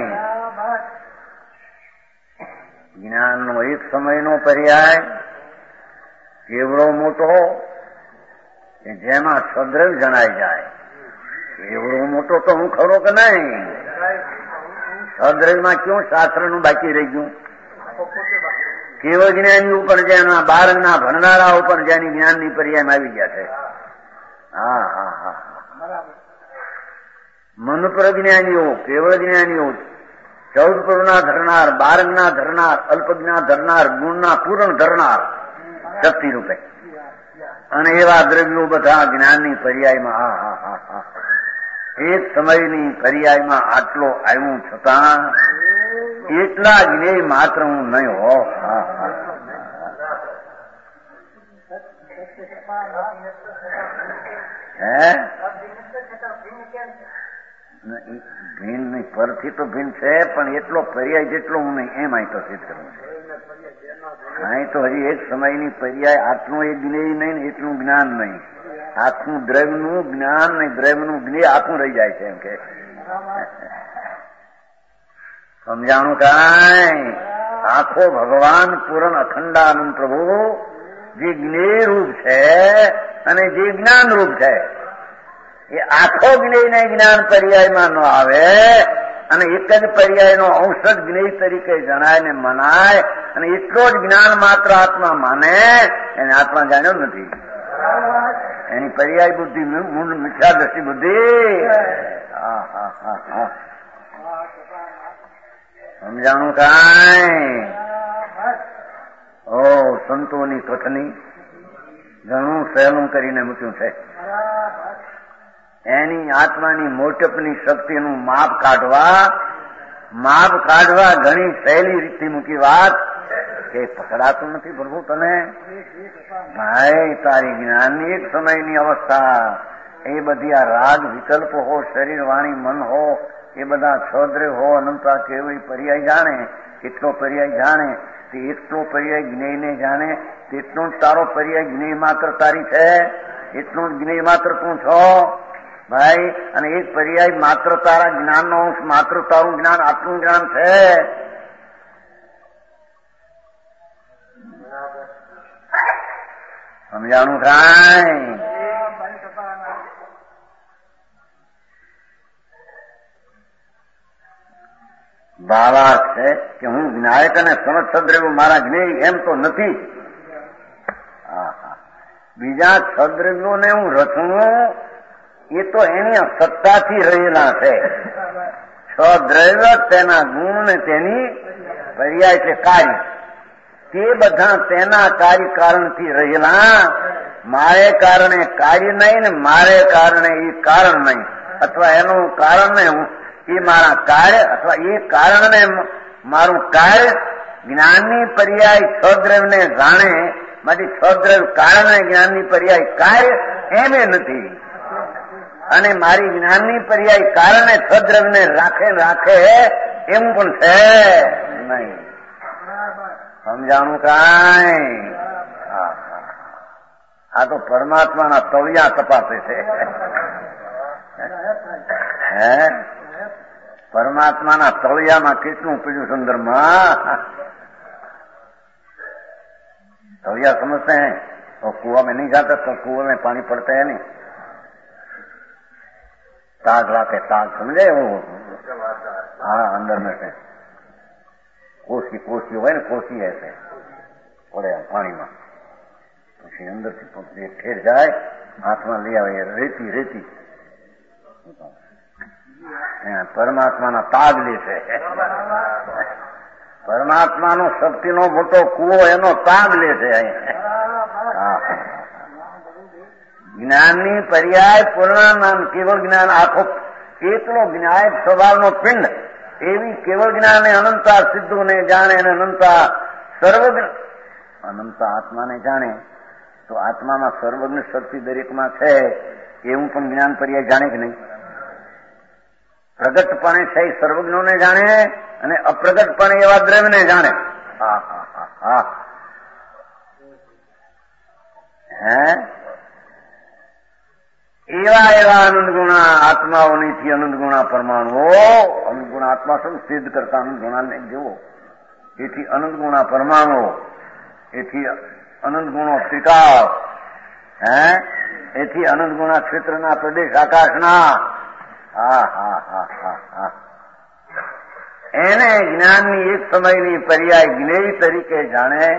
જ્ઞાનનો એક સમયનો પર્યાય કેવડો મોટો કે જેમાં સદ્રવ જણાઈ જાય. એવડો મોટો તો હું ખરો કે નહીં? સદ્રવમાં ક્યું શાસ્ત્રનું બાકી રહી ગયું? કેવળ જ્ઞાની ઉપર જેના બારના ભણનારા ઉપર જેની જ્ઞાનની પર્યાયમાં આવી ગયા છે. હા હા હા મન પ્રજ્ઞાનીઓ, કેવળ જ્ઞાનીઓ, ચૌદ પૂર્ણના ધરનાર, બારંગના ધરનાર, અલ્પજ્ઞા ધરનાર, ગુણના પૂર્ણ ધરનાર શક્તિ રૂપે અને એવા દ્રવ્યો બધા જ્ઞાનની પર્યાયમાં હા હા હા હા એક સમયની પર્યાયમાં આટલો આવ્યું છતાં એટલા જ્ઞેય માત્ર હું નહીં હો. હા હા હે ભીન નહીં, પરથી તો ભીન છે પણ એટલો પર્યાય જેટલો હું નહીં એમ અહીં તો સિદ્ધ કરવું છે. અહીં તો હજી એક સમયની પર્યાય આટલું એ જ્ઞેય નહીં, એટલું જ્ઞાન નહીં. આખું દ્રવ્યનું જ્ઞાન નહીં, દ્રવ્યનું જ્ઞેય આખું રહી જાય છે એમ કે સમજાણું કાંઈ? આખો ભગવાન પૂરણ અખંડાનંદ પ્રભુ જે જ્ઞેય રૂપ છે અને જે જ્ઞાન રૂપ છે એ આખો જ્ઞેયને જ્ઞાન પર્યાયમાં ન આવે અને એક જ પર્યાયનો ઔષધ જ્ઞેય તરીકે જણાય ને મનાય અને એટલો જ જ્ઞાન માત્ર આત્મા માને એને આત્મા જાણ્યો નથી. એની પર્યાય બુદ્ધિ મૂળ મિથ્યા દ્રષ્ટિ બુદ્ધિ. હા હા હા હા સમજાણું કાંઈ? ઓ સંતોની કથની ઘણું સહેલું કરીને મૂક્યું છે. એની આત્માની મોટપની શક્તિનું માપ કાઢવા માપ કાઢવા ઘણી સહેલી રીતથી મૂકી વાત કે પકડાતું નથી પ્રભુ તને. ભાઈ તારી જ્ઞાનની એક સમયની અવસ્થા એ બધી આ રાગ વિકલ્પ હો, શરીર વાણી મન હો, એ બધા છદ્ર હો, અનંતા કેવળી પર્યાય જાણે, એટલો પર્યાય જાણે તે એટલો પર્યાય જ્ઞેયને જાણે તેટલો જ તારો પર્યાય જ્ઞેય માત્ર તારી છે, એટલું જ જ્ઞેય માત્ર તું છો ભાઈ. અને એક પર્યાય માત્ર તારા જ્ઞાનનો અંશ, માત્ર તારું જ્ઞાન આટલું જ્ઞાન છે. સમજાણું કાંઈ? ભાવાર્થ છે કે હું જ્ઞાયક અને સમજ સદ્રવ્યો મારા જ્ઞેય એમ તો નથી. બીજા સદ્રવ્યોને હું રચું એ તો એની સત્તાથી રહેલા છે. સદ્રવ્ય તેના ગુણ ને તેની પર્યાય છે કાર્ય, તે બધા તેના કાર્ય કારણથી રહેલા. મારે કારણે કાર્ય નહીં ને મારે કારણે એ કારણ નહીં, અથવા એનું કારણ ને એ મારા કાર્ય અથવા એ કારણને મારું કાર્ય. જ્ઞાનની પર્યાય છદ્રવ્યને જાણે માંથી છદ્રવ્ય કારણે જ્ઞાનની પર્યાય કાર્ય એમ એ નથી. અને મારી જ્ઞાનની પર્યાય કારણે છદ્રવ્યને રાખે રાખે એમ પણ છે નહીં. સમજાણું કાંઈ? આ તો પરમાત્માના તળિયા તપાસે છે. હે પરમાत्मा तलियाમાં કેટલું પીડ્યું સંદર્ભમાં. तलिया समझते हैं और कुआ में नहीं जाता तो कुएं में पानी पड़ता है नहीं. ताग लाते ताग समझे वो हाँ अंदर में से कोसी कोसी हो ना कोसी ऐसे पड़े पानी में પછી અંદર થી ઠેર જાય હાથમાં લઈ આવે રેતી રેતી પરમાત્માના તાગ લે છે. પરમાત્માનો શક્તિનો મોટો કૂવો એનો તાગ લે છે. જ્ઞાનની પર્યાય પૂર્ણાનંદ કેવળ જ્ઞાન આખો એટલો જ્ઞાયક સ્વભાવનો પિંડ એવી કેવળ જ્ઞાને અનંતા સિદ્ધોને જાણે અને અનંતા સર્વજ્ઞ અનંતા આત્માને જાણે તો આત્મામાં સર્વજ્ઞ શક્તિ દરેકમાં છે એવું પણ જ્ઞાન પર્યાય જાણે કે નહીં? પ્રગટપણે છે એ સર્વજ્ઞોને જાણે અને અપ્રગટપણે એવા દ્રવ્યને જાણે. હા હા હા હા હે એવા એવા અનંત ગુણા આત્માઓનીથી અનંત ગુણા પરમાણુઓ અનંત ગુણા આત્મા શું સિદ્ધ કરતા અનંત ગુણાને જુઓ. એથી અનંત ગુણા પરમાણુઓ, એથી અનંત ગુણો ત્રિકાળ, હે એથી અનંત ગુણા ક્ષેત્રના પ્રદેશ આકાશના. હા હા હા હા હા એને જ્ઞાનની એક સમયની પર્યાય જ્ઞેય તરીકે જાણે,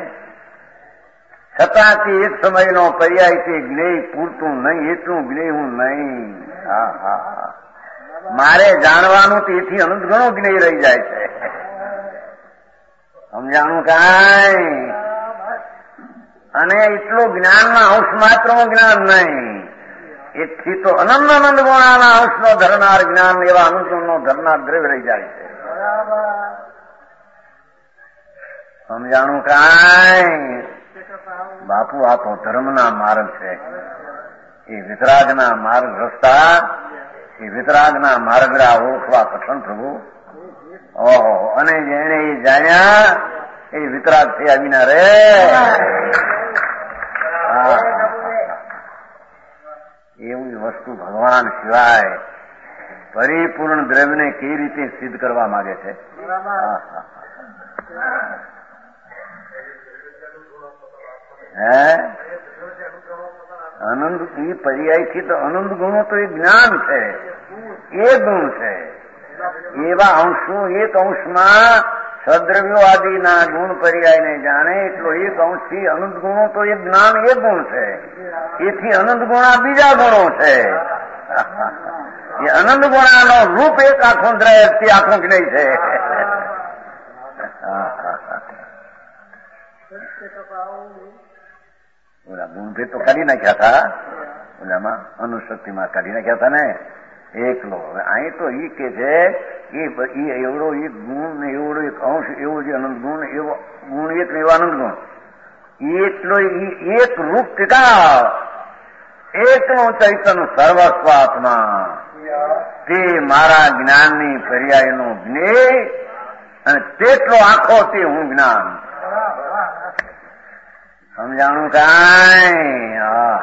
છતાંથી એક સમયનો પર્યાય તે જ્ઞેય પૂરતું નહીં, એટલું જ્ઞેય હું નહીં. હા હા હા મારે જાણવાનું તેથી અનંત ઘણો જ્ઞેય રહી જાય છે. સમજાણું કાંઈ? અને એટલું જ્ઞાનમાં અંશ માત્રનું જ્ઞાન નહીં, એથી તો અનંત અનંત ગુણાના અંશનો ધરનાર જ્ઞાન એવા અનંત ગુણનો ધરનાર દ્રવ્ય રહી જાય છે. સમજાણું કાંઈ? બાપુ આ તો ધર્મના માર્ગ છે, એ વિતરાગના માર્ગ રસ્તા, એ વિતરાગના માર્ગડા ઓળખવા કઠણ પ્રભુ. ઓહો અને જેને એ જાણ્યા એ વિતરાગ થયા વિના રે. એવી વસ્તુ ભગવાન સિવાય પરિપૂર્ણ દ્રવ્યને કેવી રીતે સિદ્ધ કરવા માંગે છે? હે અનંત એ પર્યાયથી તો અનંત ગુણો તો એ જ્ઞાન છે, એ ગુણ છે. એવા અંશો એક અંશમાં સદ્રવ્યો આદિના ગુણ પર્યાયને જાણે એટલો એક અંશથી અનંત ગુણો તો એ જ્ઞાન એ ગુણ છે. એથી અનંત ગુણા બીજા ગુણો છે. એ અનંત ગુણાનો રૂપ એક આખો દ્રવ્ય તે આખો જ્ઞેય છે. ઓલા ગુણભેદ તો કાઢી નાખ્યા હતા, ઓલામાં અનુશક્તિમાં કાઢી નાખ્યા હતા ને એકલો. હવે અહીં તો ઈ કે છે એ એવડો એક ગુણ ને એવડો એક અંશ એવો છે અનંત ગુણ, એવો ગુણ એક ને એવો અનંત ગુણ, એટલો એક રૂપ ટીકા એકનો ચૈતન્ય સર્વસ્વ આત્મા તે મારા જ્ઞાનની પર્યાયનો જ્ઞેય અને તેટલો આખો તે હું જ્ઞાન. સમજાણું કાંઈ? હા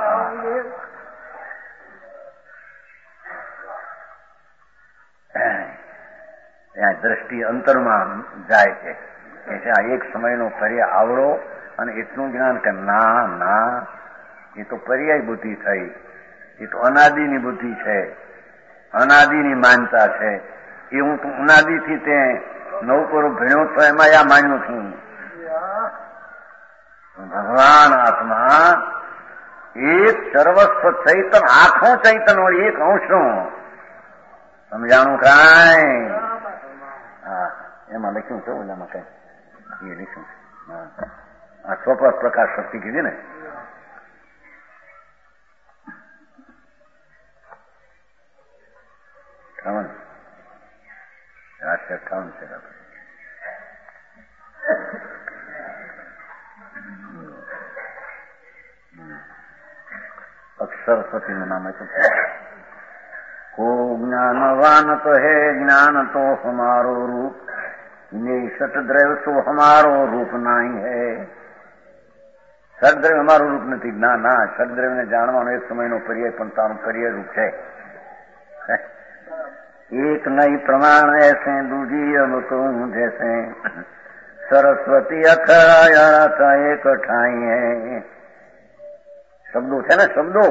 ત્યાં દ્રષ્ટિ અંતરમાં જાય છે કે આ એક સમયનો પર્યાય આવડો અને એટલું જ્ઞાન કે ના ના એ તો પર્યાય બુદ્ધિ થઈ, એ તો અનાદિની બુદ્ધિ છે, અનાદિની માનતા છે. એ હું તો અનાદિથી તે નવ પર ભણ્યો તો એમાં આ માન્યું છું. ભગવાન આત્મા એક સર્વસ્વ ચૈતન આખો ચૈતન હોય એક અંશનું. સમજાણું કાંઈ? હા એમાં લખ્યું છે ઓલામાં કઈ એ લખ્યું છે. આ સ્વપ્રસ પ્રકાશ શક્તિ કીધી ને અઠાવન રાષ્ટ્રીય અઠાવન છે. સરસ્વતીનું નામ છે. કો જ્ઞાનવાન તો હે જ્ઞાન તો હમારો રૂપ, ને સટદ્રવ્ય તો હમારો રૂપ નહીં હે. સટદ્રવ્ય અમારું રૂપ નથી. ના ના સટદ્રવ્યને જાણવાનો એક સમયનો પર્યાય પણ તારું પર્યાય રૂપ છે. એક નઈ પ્રમાણ એસે દૂજી અબ તું જૈસે સરસ્વતી અખરાયા એક ઠાઈ હે. શબ્દો છે ને શબ્દો,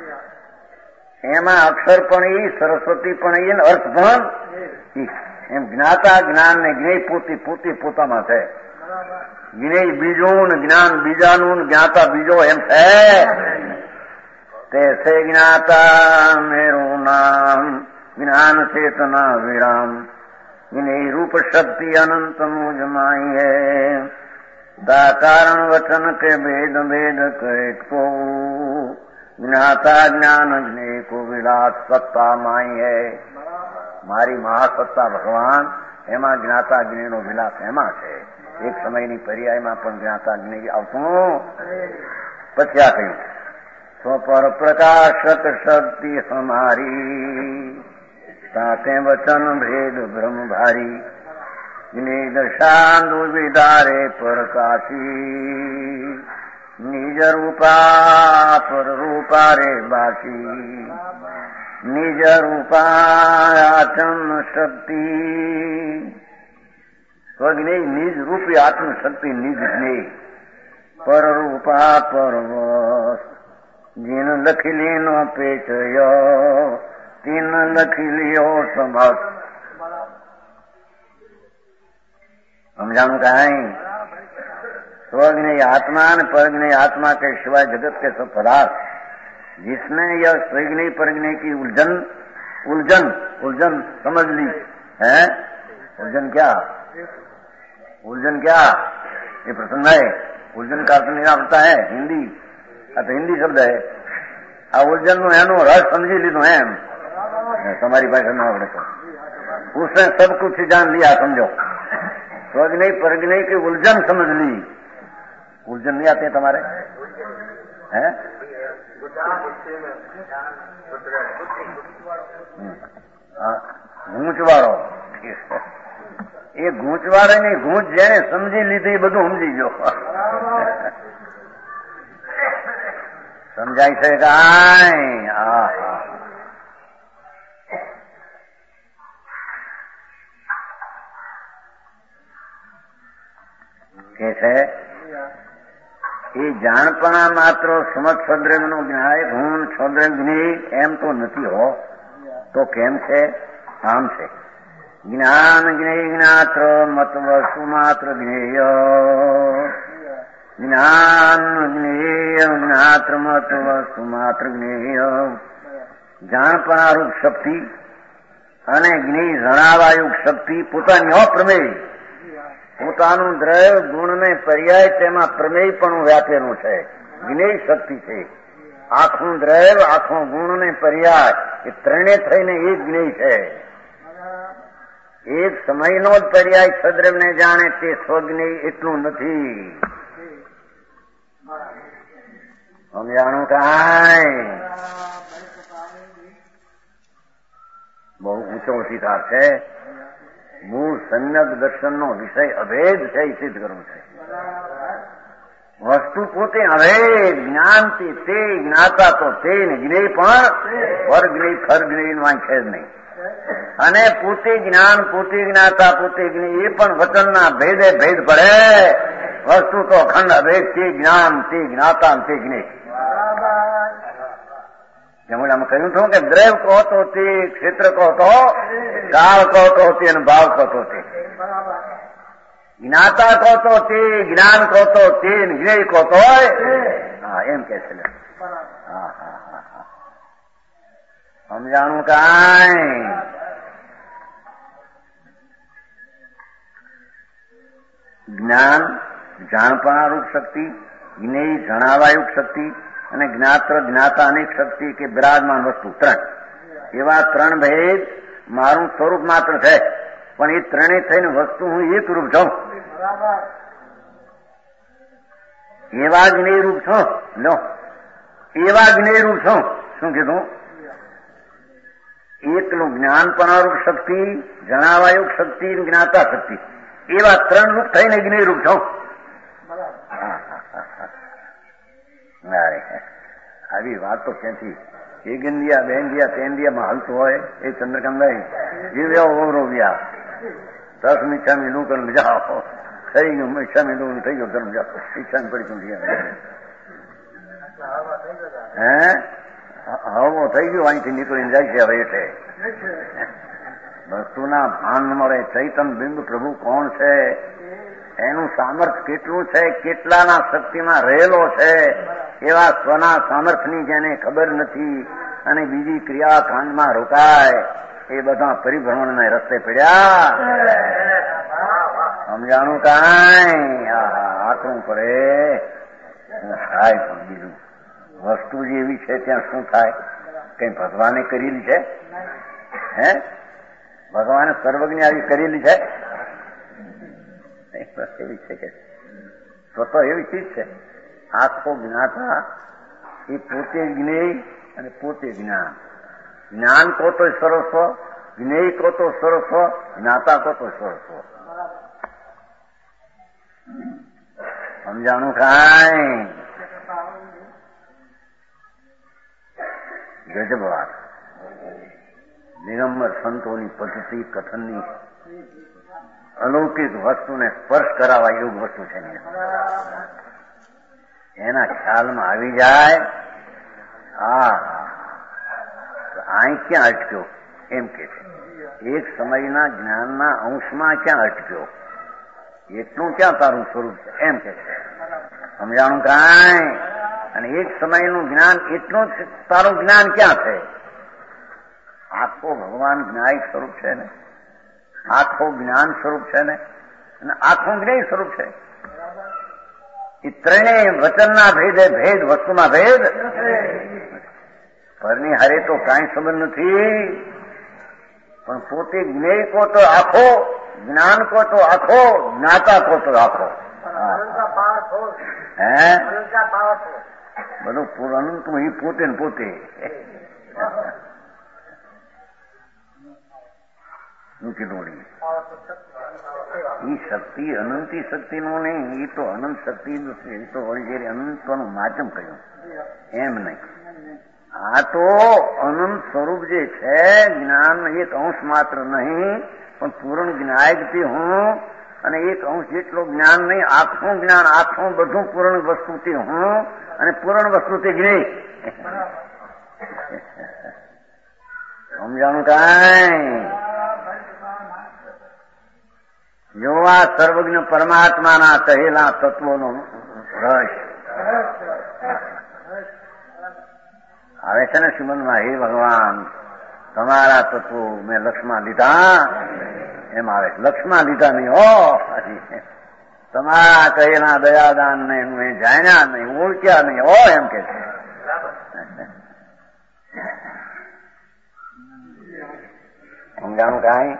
એમાં અક્ષર પણ એ, સરસ્વતી પણ એ, અર્થ પણ એમ. જ્ઞાતા જ્ઞાન ને જ્ઞેય પોતી પોતી પોતામાં છે. જ્ઞેય બીજું ને જ્ઞાન બીજાનું, જ્ઞાતા બીજો એમ છે. તેસે જ્ઞાતા મેરું નામ જ્ઞાન ચેતના વિરામ, જ્ઞેય રૂપ શક્તિ અનંત મુજ માઈ હે. दा कारण वचन के भेद भेद कहे को ज्ञाता ज्ञान ज्ञे को विलास सत्ता माई है. મારી મહાસત્તા ભગવાન, એમાં જ્ઞાતા જ્ઞેયનો વિલાસ એમાં છે. એક સમયની પર્યાયમાં પણ જ્ઞાતા જ્ઞેય આવતું. પછી આ કહ્યું સ્વપર પ્રકાશક શક્તિ હમારી, સાથે વચન ભેદ બ્રહ્મ ભારી, જ્ઞેય દશા દુર્વિદારે પરકાશી, નિજ રૂપા પર રૂપા રે બાસી, નિજ રૂપાચમ શક્તિ. સ્વજ્ઞેય નિજ રૂપી આત્મ શક્તિ નિજ જ્ઞેય, પર રૂપા પરવશ, જીન લખી લીનો પેચય, તીન લખી લ્યો સમસ. સમજાણું કાંઈ? स्वज्ञेय आत्मा न परज्ञेय आत्मा के सिवाय जगत के सब पदार्थ, जिसने यह स्वज्ञेय परज्ञेय की उलझन उलझन उलझन समझ ली है। उलझन क्या? उलझन क्या? ये प्रसंग है। उलझन का अर्थ निरा होता है हिंदी, तो हिंदी शब्द है। आ उलझन नो एनो रस समझी लीधो है तुम्हारी भाषा न आवड़े तो उसने सब कुछ जान लिया, समझो। स्वज्ञेय परज्ञेय की उलझन समझ ली। उलझन नहीं आते तुम्हारे हैं? गूंचवाड़ो એ ગૂંચવાડે નહીં, ગૂંચ જેને સમજી લીધી બધું સમજી ગયો. સમજાય છે કાંઈ? હા કે છે એ જાણપણા માત્ર સમજ છોદ્રેમ નું જ્ઞાય ગુણ છોદ્રેમ જ્ઞેય એમ તો નથી હો. તો કેમ છે? આમ છે જ્ઞાન જ્ઞેય જ્ઞાત્ર મત વસ્તુ માત્ર જ્ઞેય, જ્ઞાન જ્ઞેય જ્ઞાત્ર મત વસ્તુ માત્ર જ્ઞેય. જાણપણા રૂપ શક્તિ અને જ્ઞેય જણાવાયુક શક્તિ પોતાની અપ્રમેય, પોતાનું દ્રવ્ય ગુણને પર્યાય તેમાં પ્રમેય પણ વ્યાપેલું છે. જ્ઞેય શક્તિ છે. આખું દ્રવ્ય આખું ગુણ ને પર્યાય એ ત્રણે થઈને એક જ્ઞેય છે. એક સમયનો જ પર્યાય સદ્રવ્યને જાણે તે સ્વજ્ઞેય એટલું નથી. સમજાણું કાંઈ? બહુ ઊંચો સિદ્ધાંત છે. મૂળ સમ્યક દર્શનનો વિષય અભેદ છે એ સિદ્ધ કરવું છે. વસ્તુ પોતે અભેદ, જ્ઞાન તે જ્ઞાતા તો તે ને જ્ઞેય પણ પર જ્ઞેય ખર જ્ઞેય નું વાંચ છે જ નહીં. અને પોતે જ્ઞાન પોતે જ્ઞાતા પોતે જ્ઞેય એ પણ વચનના ભેદે ભેદ પડે. વસ્તુ તો અખંડ અભેદ, તે જ્ઞાન તે જ્ઞાતા તે જ્ઞેય. જેમ અમે કહ્યું હતું કે દ્રવ્ય કહો તો તે, ક્ષેત્ર કહો તો, કાળ કહો તો તે, અને ભાવ કહો તો તે, જ્ઞાતા કહો તો તે, જ્ઞાન કહો તો તે, જ્ઞેય કહો તો હા એમ કે છે. હા હા હા હા સમજાણું કાંઈ? જ્ઞાન જાણપણારૂપ શક્તિ, જ્ઞેય જણાવાયુક શક્તિ અને જ્ઞાત્ર જ્ઞાતા અનેક શક્તિ કે બિરાજમાન વસ્તુ ત્રણ, એવા ત્રણ ભેદ મારું સ્વરૂપ માત્ર છે. પણ એ ત્રણેય થઈને વસ્તુ હું એક રૂપ છું. એવા જ્ઞેય રૂપ છું. લો એવા જ્ઞેય રૂપ છું. શું કીધું? એકલું જ્ઞાનપણારૂપ શક્તિ, જણાવાયુક શક્તિ, જ્ઞાતા શક્તિ, એવા ત્રણ રૂપ થઈને જ્ઞેય રૂપ છું. આવી વાત તો ક્યાંથી એક ઇન્ડિયા બે ઇન્ડિયા તે ઇન્ડિયામાં હાલતું હોય એ ચંદ્રકાંત જીવ્યા ઓવરો વ્યા દસ મીઠા મીંડું કર જાઓ થઈ ગયું, મીઠા મીંડું થઈ ગયું ધર્મ જાઓ ઈચ્છા પડી તું હે હવો થઈ ગયું અહીંથી નીકળીને જાય છે. હવે એટલે વસ્તુના ભાન મળે. ચૈતન બિંબ પ્રભુ કોણ છે, એનું સામર્થ્ય કેટલું છે, કેટલાના શક્તિમાં રહેલો છે, એવા સ્વના સામર્થ્યની જેને ખબર નથી અને બીજી ક્રિયા કાંડમાં રોકાય એ બધા પરિભ્રમણને રસ્તે પડ્યા. સમજાણું કાંઈ? આકરું પડે થાય. પણ બીજું વસ્તુ જેવી છે ત્યાં શું થાય? કઈ ભગવાને કરેલી છે? હે ભગવાને સર્વજ્ઞ આવી કરેલી છે એવી છે કે સ્વતઃ એવી ચીજ છે. આખો જ્ઞાતા એ પોતે જ્ઞેય અને પોતે જ્ઞાન. જ્ઞાન કો તો સર્વસ્વ, જ્ઞેય કો તો સર્વસ્વ, જ્ઞાતા કો તો સર્વસ્વ. સમજાણું કાંઈ? ગજબ વાત. દિગંબર સંતોની પદ્ધતિ કથનની અલૌકિક વસ્તુને સ્પર્શ કરાવવા યોગ વસ્તુ છે. એના ખ્યાલમાં આવી જાય, હા અહીં ક્યાં અટક્યો એમ કે છે. એક સમયના જ્ઞાનના અંશમાં ક્યાં અટક્યો, એટલું ક્યાં તારું સ્વરૂપ છે એમ કે છે. સમજાણું કાંઈ? અને એક સમયનું જ્ઞાન એટલું જ તારું જ્ઞાન ક્યાં છે? આખો ભગવાન જ્ઞાયક સ્વરૂપ છે ને, આખો જ્ઞાન સ્વરૂપ છે ને, અને આખું જ્ઞેય સ્વરૂપ છે. એ ત્રણેય વચનના ભેદે ભેદ, વસ્તુમાં ભેદ. પરની હારે તો કાંઈ સંબંધ નથી, પણ પોતે જ્ઞેય કો તો આખો, જ્ઞાન કો તો આખો, જ્ઞાતા કો તો આખો. હે બધું પૂરું તો એ પોતે ને પોતે. કીધું એ શક્તિ અનંતી શક્તિનું નહીં, એ તો અનંત શક્તિ એ તો વળી અનંતનું માધ્યમ કહ્યું એમ નહીં. આ તો અનંત સ્વરૂપ જે છે, જ્ઞાન એક અંશ માત્ર નહીં, પણ પૂર્ણ જ્ઞાયકથી હું, અને એક અંશ જેટલું જ્ઞાન નહીં, આખું જ્ઞાન, આખું બધું પૂર્ણ વસ્તુથી હું, અને પૂર્ણ વસ્તુથી જ્ઞેય. સમજાણું કાંઈ? જો આ સર્વજ્ઞ પરમાત્માના કહેલા તત્વોનો રસ આવે છે ને શ્રીમદમાં, હે ભગવાન તમારા તત્વો મેં લક્ષમાં લીધા એમ આવે. લક્ષમાં લીધા નહીં હો, તમારા કહેલા દયાદાન ને મેં જાણ્યા નહીં, ઓળખ્યા નહીં હો એમ કે છે. સમજાણું કાંઈ?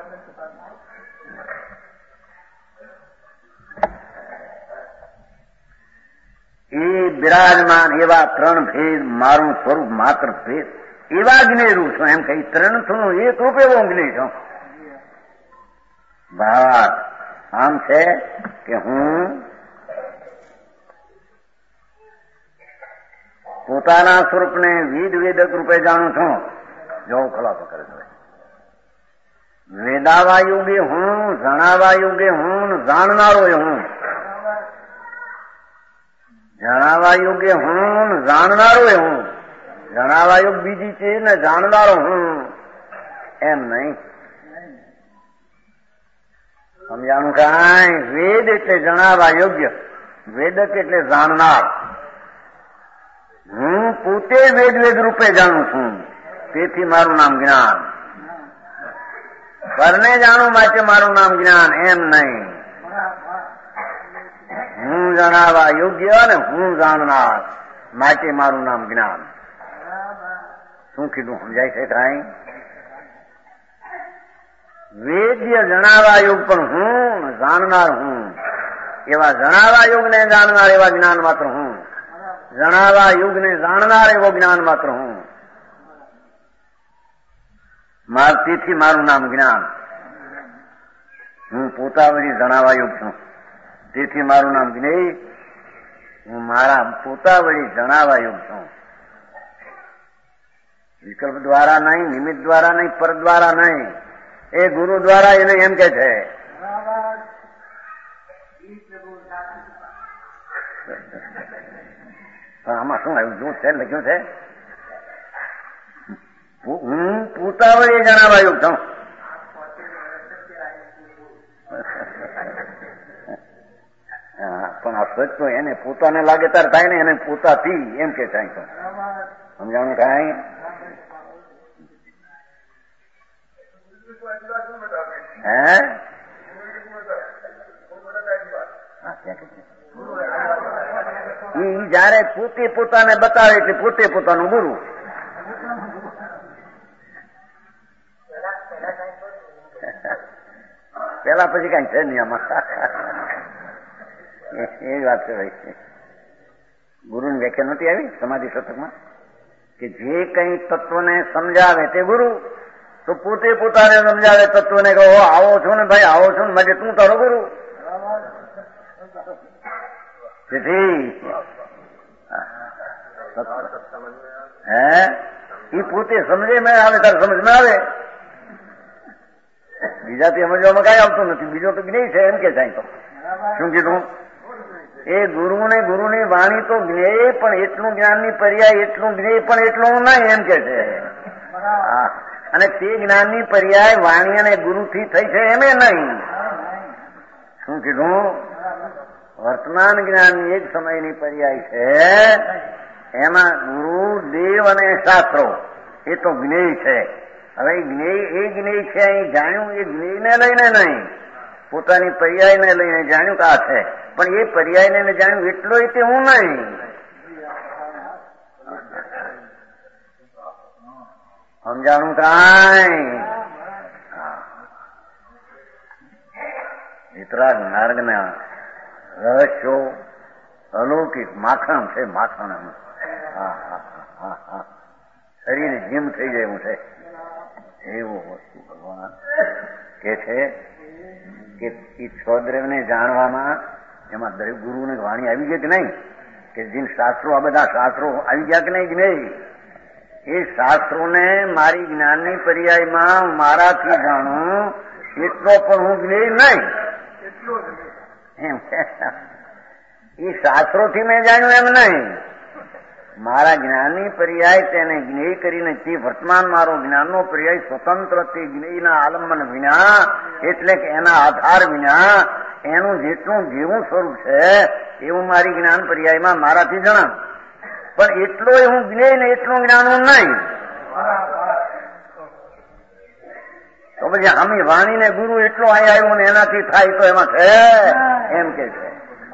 એ બિરાજમાન એવા ત્રણ ભેદ, મારું સ્વરૂપ માત્ર ભેદ, એવા જ્ઞેય રૂપ છું એમ કહી. ત્રણ છું એક રૂપ એવો જ્ઞેય છું. ભાવાર્થ આમ છે કે હું પોતાના સ્વરૂપને વિદ વેદક રૂપે જાણું છું. જો ખલાસો કરે છે. વેદાવા યુગે હું, જણાવા યુગે હું, જાણનારો હું. જણાવા યોગ્ય હું, જાણનારો હું. જણાવા યોગ બીજી છે ને જાણનારો હું એમ નહીં. સમજાણું કાંઈ? વેદ એટલે જણાવા યોગ્ય, વેદક એટલે જાણનાર. હું પોતે વેદ વેદ રૂપે જાણું છું, તેથી મારું નામ જ્ઞાન. પરને જાણું માટે મારું નામ જ્ઞાન એમ નહીં. હું જણાવા યોગ્ય અને હું જાણનાર માટે મારું નામ જ્ઞાન. શું કીધું સમજાય છે કાંઈ? વેદ્ય જણાવા યોગ પણ હું, જાણનાર હું. એવા જણાવા યોગને જાણનાર એવા જ્ઞાન માત્ર હું. જણાવા યુગને જાણનાર એવો જ્ઞાન માત્ર હું. તેથી મારું નામ જ્ઞાન. હું પોતા વળી જણાવા યોગ છું, તેથી મારું નામ જ્ઞેય. હું મારા પોતા વળી જણાવા યોગ છું. વિકલ્પ દ્વારા નહીં, નિમિત્ત દ્વારા નહીં, પર દ્વારા નહીં, એ ગુરુ દ્વારા એને એમ કે છે. આમાં શું આવ્યું? શું છે લખ્યું છે? હું પોતા વળી જણાવા યોગ છું. પણ આ સચ તો એને પોતાને લાગે તાર થાય ને, એને પોતાથી એમ કે થાય તો સમજાણું કાંઈ? હે ઈ જયારે પોતે પોતાને બતાવે છે, પોતે પોતાનું ગુરુ. પેલા પછી કઈ છે નહીં આમાં. એ વાત છે ભાઈ. ગુરુની વ્યાખ્યા નથી આવી સમાધિ શતકમાં કે જે કઈ તત્વને સમજાવે તે ગુરુ, તો પોતે પોતાને સમજાવે તત્વને કહો આવો છો ને ભાઈ આવો છો ને માટે તું તારો ગુરુ. તેથી હે એ પોતે સમજે મેં આવે તારે સમજમાં આવે, બીજાથી સમજવામાં કઈ આવતું નથી. બીજો તો જ્ઞેય છે એમ કે થાય. તો શું કીધું? એ ગુરુ ને ગુરુની વાણી તો જ્ઞેય પણ એટલું જ્ઞાનની પર્યાય એટલું જ્ઞેય પણ એટલું નહીં એમ કે છે. અને તે જ્ઞાનની પર્યાય વાણી અને ગુરુથી થઈ છે એમ નહીં. શું કીધું? વર્તમાન જ્ઞાનની એક સમયની પર્યાય છે, એમાં ગુરુ દેવ અને શાસ્ત્રો એ તો જ્ઞેય છે. હવે જ્ઞેય એ જ્ઞેય છે અહીં જાણ્યું એ જ્ઞેયને લઈને નહીં, પોતાની પર્યાયને લઈને જાણ્યું કે આ છે, પણ એ પર્યાયને જાણ્યું એટલો તે હું નહીં. સમજાણું કાંઈ? વિતરાગ માર્ગના રહસ્યો અલૌકિક માખણ છે. માખણ હા હા હા હા શરીર જીમ થઈ જાય એવું છે. એવું વસ્તુ ભગવાન કે છે કે એ સ્વદ્રવ્યને જાણવામાં એમાં દરેક ગુરુની વાણી આવી ગઈ કે નહીં? કે જે શાસ્ત્રો આ બધા શાસ્ત્રો આવી ગયા કે નહીં? કે નહીં? એ શાસ્ત્રોને મારી જ્ઞાનની પર્યાયમાં મારાથી જાણું એટલો પણ હું જ્ઞેય નહીં એમ. એ શાસ્ત્રોથી મેં જાણ્યું એમ નહીં, મારા જ્ઞાનની પર્યાય તેને જ્ઞેય કરીને તે વર્તમાન મારો જ્ઞાનનો પર્યાય સ્વતંત્ર તે જ્ઞેયના આલંબન વિના એટલે કે એના આધાર વિના એનું જેટલું જેવું સ્વરૂપ છે એવું મારી જ્ઞાન પર્યાયમાં મારાથી જણાવ. પણ એટલો હું જ્ઞેય ને એટલું જ્ઞાન હું નહીં. તો પછી આમી વાણી ને ગુરુ એટલો અહીં આવ્યો ને એનાથી થાય તો એમાં છે એમ કે છે.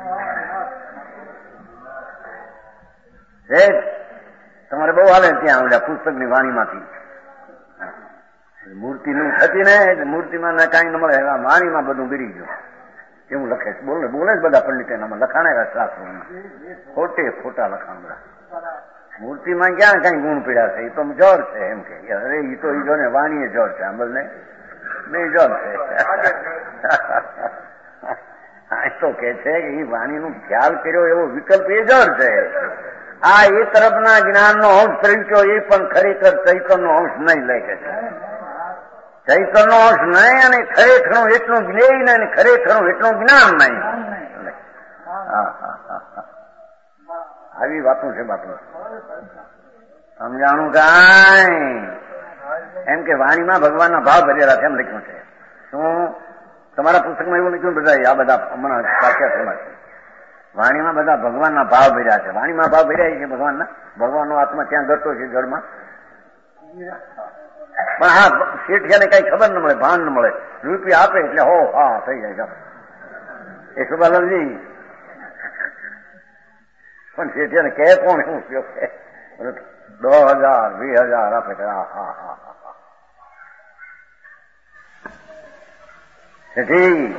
તમારે બહુ હાલે ત્યાં ઓલા પુસ્તકની વાણીમાંથી મૂર્તિ નું થતી ને મૂર્તિમાં કાંઈ ન મળે, વાણીમાં બધું ગીરી ગયું એવું લખે છે. બોલે બોલે જ બધા પંડિત એનામાં લખાણેલા શાસ્ત્રોમાં ખોટે ખોટા લખાણ બધા. મૂર્તિમાં ક્યાં કઈ ગુણ પીડા છે? એ તો જળ છે એમ કે. અરે એ તો એ જો ને વાણી જળ છે, આંબલ ને બે જળ છે. તો કે છે કે એ વાણીનો ખ્યાલ કર્યો એવો વિકલ્પ એ જળ છે. આ એ તરફના જ્ઞાનનો અંશ તરીકે એ પણ ખરેખર ચૈતનનો અંશ નહીં લે કે છે. ચૈતનનો અંશ નહીં અને ખરેખરનું એટલું જ્ઞેય ને ખરેખરનું એટલું જ્ઞાન નહીં. આવી વાતો છે બાપુ. સમજાણું કાંઈ? એમ કે વાણીમાં ભગવાનના ભાવ ભરેલા છે એમ લખ્યું છે. શું તમારા પુસ્તકમાં એવું લખ્યું? બધા આ બધા હમણાં સાચા છે. વાણીમાં બધા ભગવાનના ભાવ ભર્યા છે. વાણીમાં ભાવ ભર્યા છે ભગવાનના. ભગવાનનો આત્મા ત્યાં ગતો છે જળમાં. પણ હા શેઠિયાને કઈ ખબર ન મળે, ભાન ન મળે. રૂપિયા આપે એટલે હો હા થઈ જાય. એ સુભાલાલજી પણ શેઠિયાને કહે કોણ શું ઉપયોગ છે? દસ હજાર વીસ હજાર આપે હા હા હા શેઠી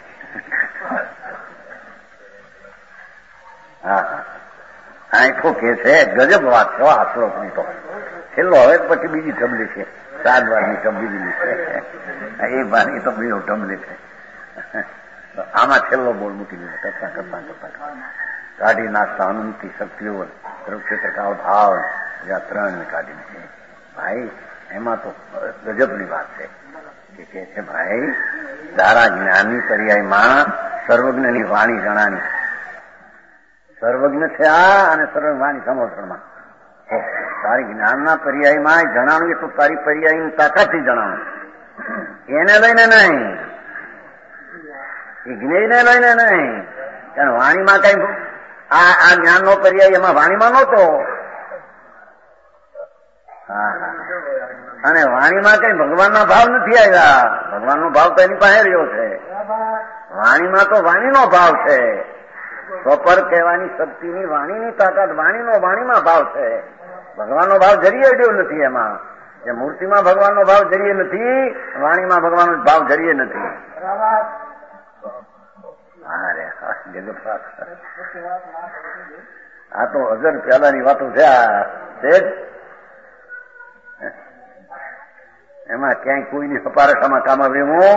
હા હા આંખો કે છે. ગજબ વાત છે આ શ્લોકની. તો છેલ્લો હવે પછી બીજી ટબલી છે, સાત વારની ટબલી છે. એ બારની તો બીજો ટબલી છે. આમાં છેલ્લો બોલ મૂકી દીધો. કરતા કરતા કરતા કાઢી નાખતા અનંતી શક્તિઓ સર્વક્ષેત્ર કાળ ભાવ જ્યાં ત્રણ કાઢી નાખે. ભાઈ એમાં તો ગજબની વાત છે કે કે છે ભાઈ તારા જ્ઞાનની પર્યાયમાં સર્વજ્ઞની વાણી જણાની. સર્વજ્ઞ છે આ અને સર્વવાણી સમોસણમાં તારી જ્ઞાનના પર્યાયમાં જણાવું એ તો તારી પર્યાયની તાકાતથી જણાવું. એને લઈને નહીં, એ જ્ઞેયને લઈને નહીં. કારણ વાણીમાં કઈ આ આ જ્ઞાનનો પર્યાય એમાં વાણીમાં નહોતો. હા હા અને વાણીમાં કઈ ભગવાનના ભાવ નથી આવ્યા. ભગવાનનો ભાવ તો એની પાસે રહ્યો છે. વાણીમાં તો વાણીનો ભાવ છે. સ્વપર કહેવાની શક્તિની વાણીની તાકાત વાણીનો વાણીમાં ભાવ છે. ભગવાનનો ભાવ જરી અડ્યો નથી એમાં. એ મૂર્તિમાં ભગવાનનો ભાવ જરીએ નથી, વાણીમાં ભગવાનનો ભાવ જરીએ નથી. હા રે જગત આ તો હજાર પહેલાની વાતો છે. આ છે જ એમાં ક્યાંય કોઈની સપારસામાં કામ આવે હું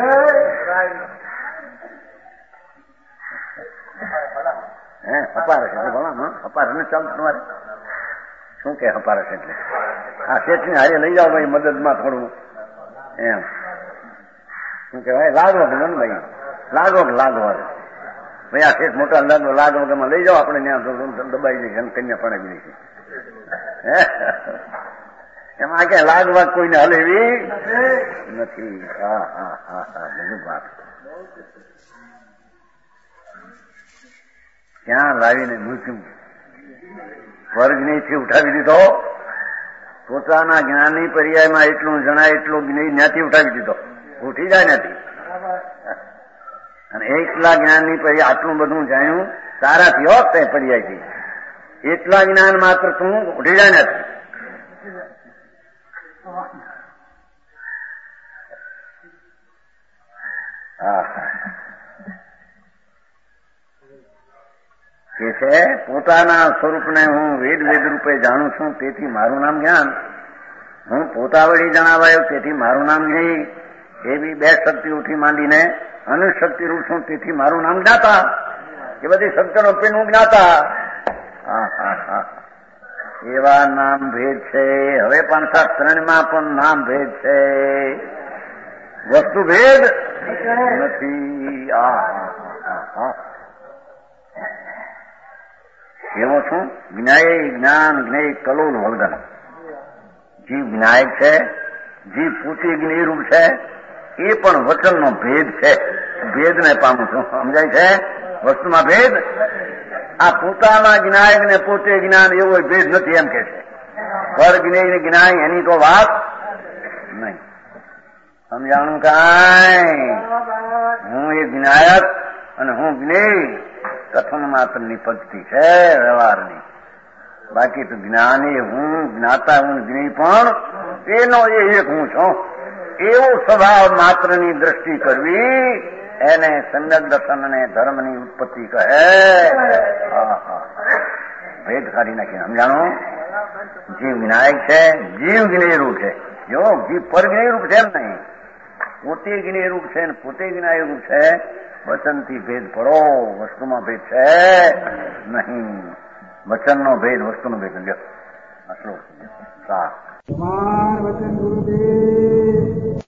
હે સપારસ એટલે ભલા સપારસ ને ચાલતું તમારે શું કે સપારસ એટલે આ શેઠને હારે લઈ જાઓ ભાઈ મદદમાં થોડું એમ શું કેવાય લાગો ભાઈ લાગો લાગો ભાઈ આ શેઠ મોટા લાગો લાગો કે લઈ જાઓ આપણે ત્યાં દબાઈ દઈએ કન્યા પડાવી દઈશું એમાં ક્યાં લાગવા કોઈને હલેવી નથી. હા હા હા હા બધું વાત ક્યાં લાવીને મૂક્યું વર્ગનીથી ઉઠાવી દીધો. પોતાના જ્ઞાનની પર્યાયમાં એટલું જણાય એટલું જ્ઞાનથી ઉઠાવી દીધો. ઉઠી જાય નથી અને એકલા જ્ઞાનની પર્યાય આટલું બધું જાણ્યું તારાથી હોત તે પર્યાયથી એટલા જ્ઞાન માત્ર તું ઉઠી જાય નથી. કે છે પોતાના સ્વરૂપને હું વેદ વેદ રૂપે જાણું છું તેથી મારું નામ જ્ઞાન. હું પોતાવળી જણાવાયો તેથી મારું નામ જ્ઞેય. એવી બે શક્તિઓથી માંડીને અનુશક્તિ રૂપ છું તેથી મારું નામ જ્ઞાતા. એ બધી શક્તિનો પેન હું જ્ઞાતા. હા હા હા એવા નામ ભેદ છે. હવે પાંચસા ત્રણમાં પણ નામ ભેદ છે, વસ્તુ ભેદ નથી. આ એવો છું જ્ઞાય જ્ઞાન જ્ઞેય કલોલ વગદન. જીવ જ્ઞાયક છે, જીવ પોતે જ્ઞેય રૂપ છે. એ પણ વચનનો ભેદ છે. ભેદને પામું છું. સમજાય છે વસ્તુમાં ભેદ. આ પોતાના જ્ઞાયક ને પોતે જ્ઞાન એવો ભેદ નથી એમ કે છે. પર જ્ઞેય જ્ઞાય એની તો વાત નહીં. સમજાણું કાંઈ હું એ જ્ઞાયક અને હું જ્ઞેય કથન માત્રની પદ્ધતિ છે વ્યવહારની. બાકી તો જ્ઞાની હું જ્ઞાતા હું જ્ઞેય પણ એનો એ એક હું છું એવો સ્વભાવ માત્રની દ્રષ્ટિ કરવી એને સમ્યક દર્શન અને ધર્મની ઉત્પત્તિ કહે. ભેદ કાઢી નાખીને સમજાણું. જીવ વિનાયક છે, જીવ જ્ઞેય રૂપ છે. જો જીવ પર જ્ઞેય રૂપ છે એમ નહીં, પોતે જ્ઞેય રૂપ છે ને પોતે જ્ઞાય રૂપ છે. વચનથી ભેદ પડો, વસ્તુમાં ભેદ છે નહીં. વચનનો ભેદ વસ્તુનો ભેદ લ્યો. આટલો સાત. વચન ગુરુદેવ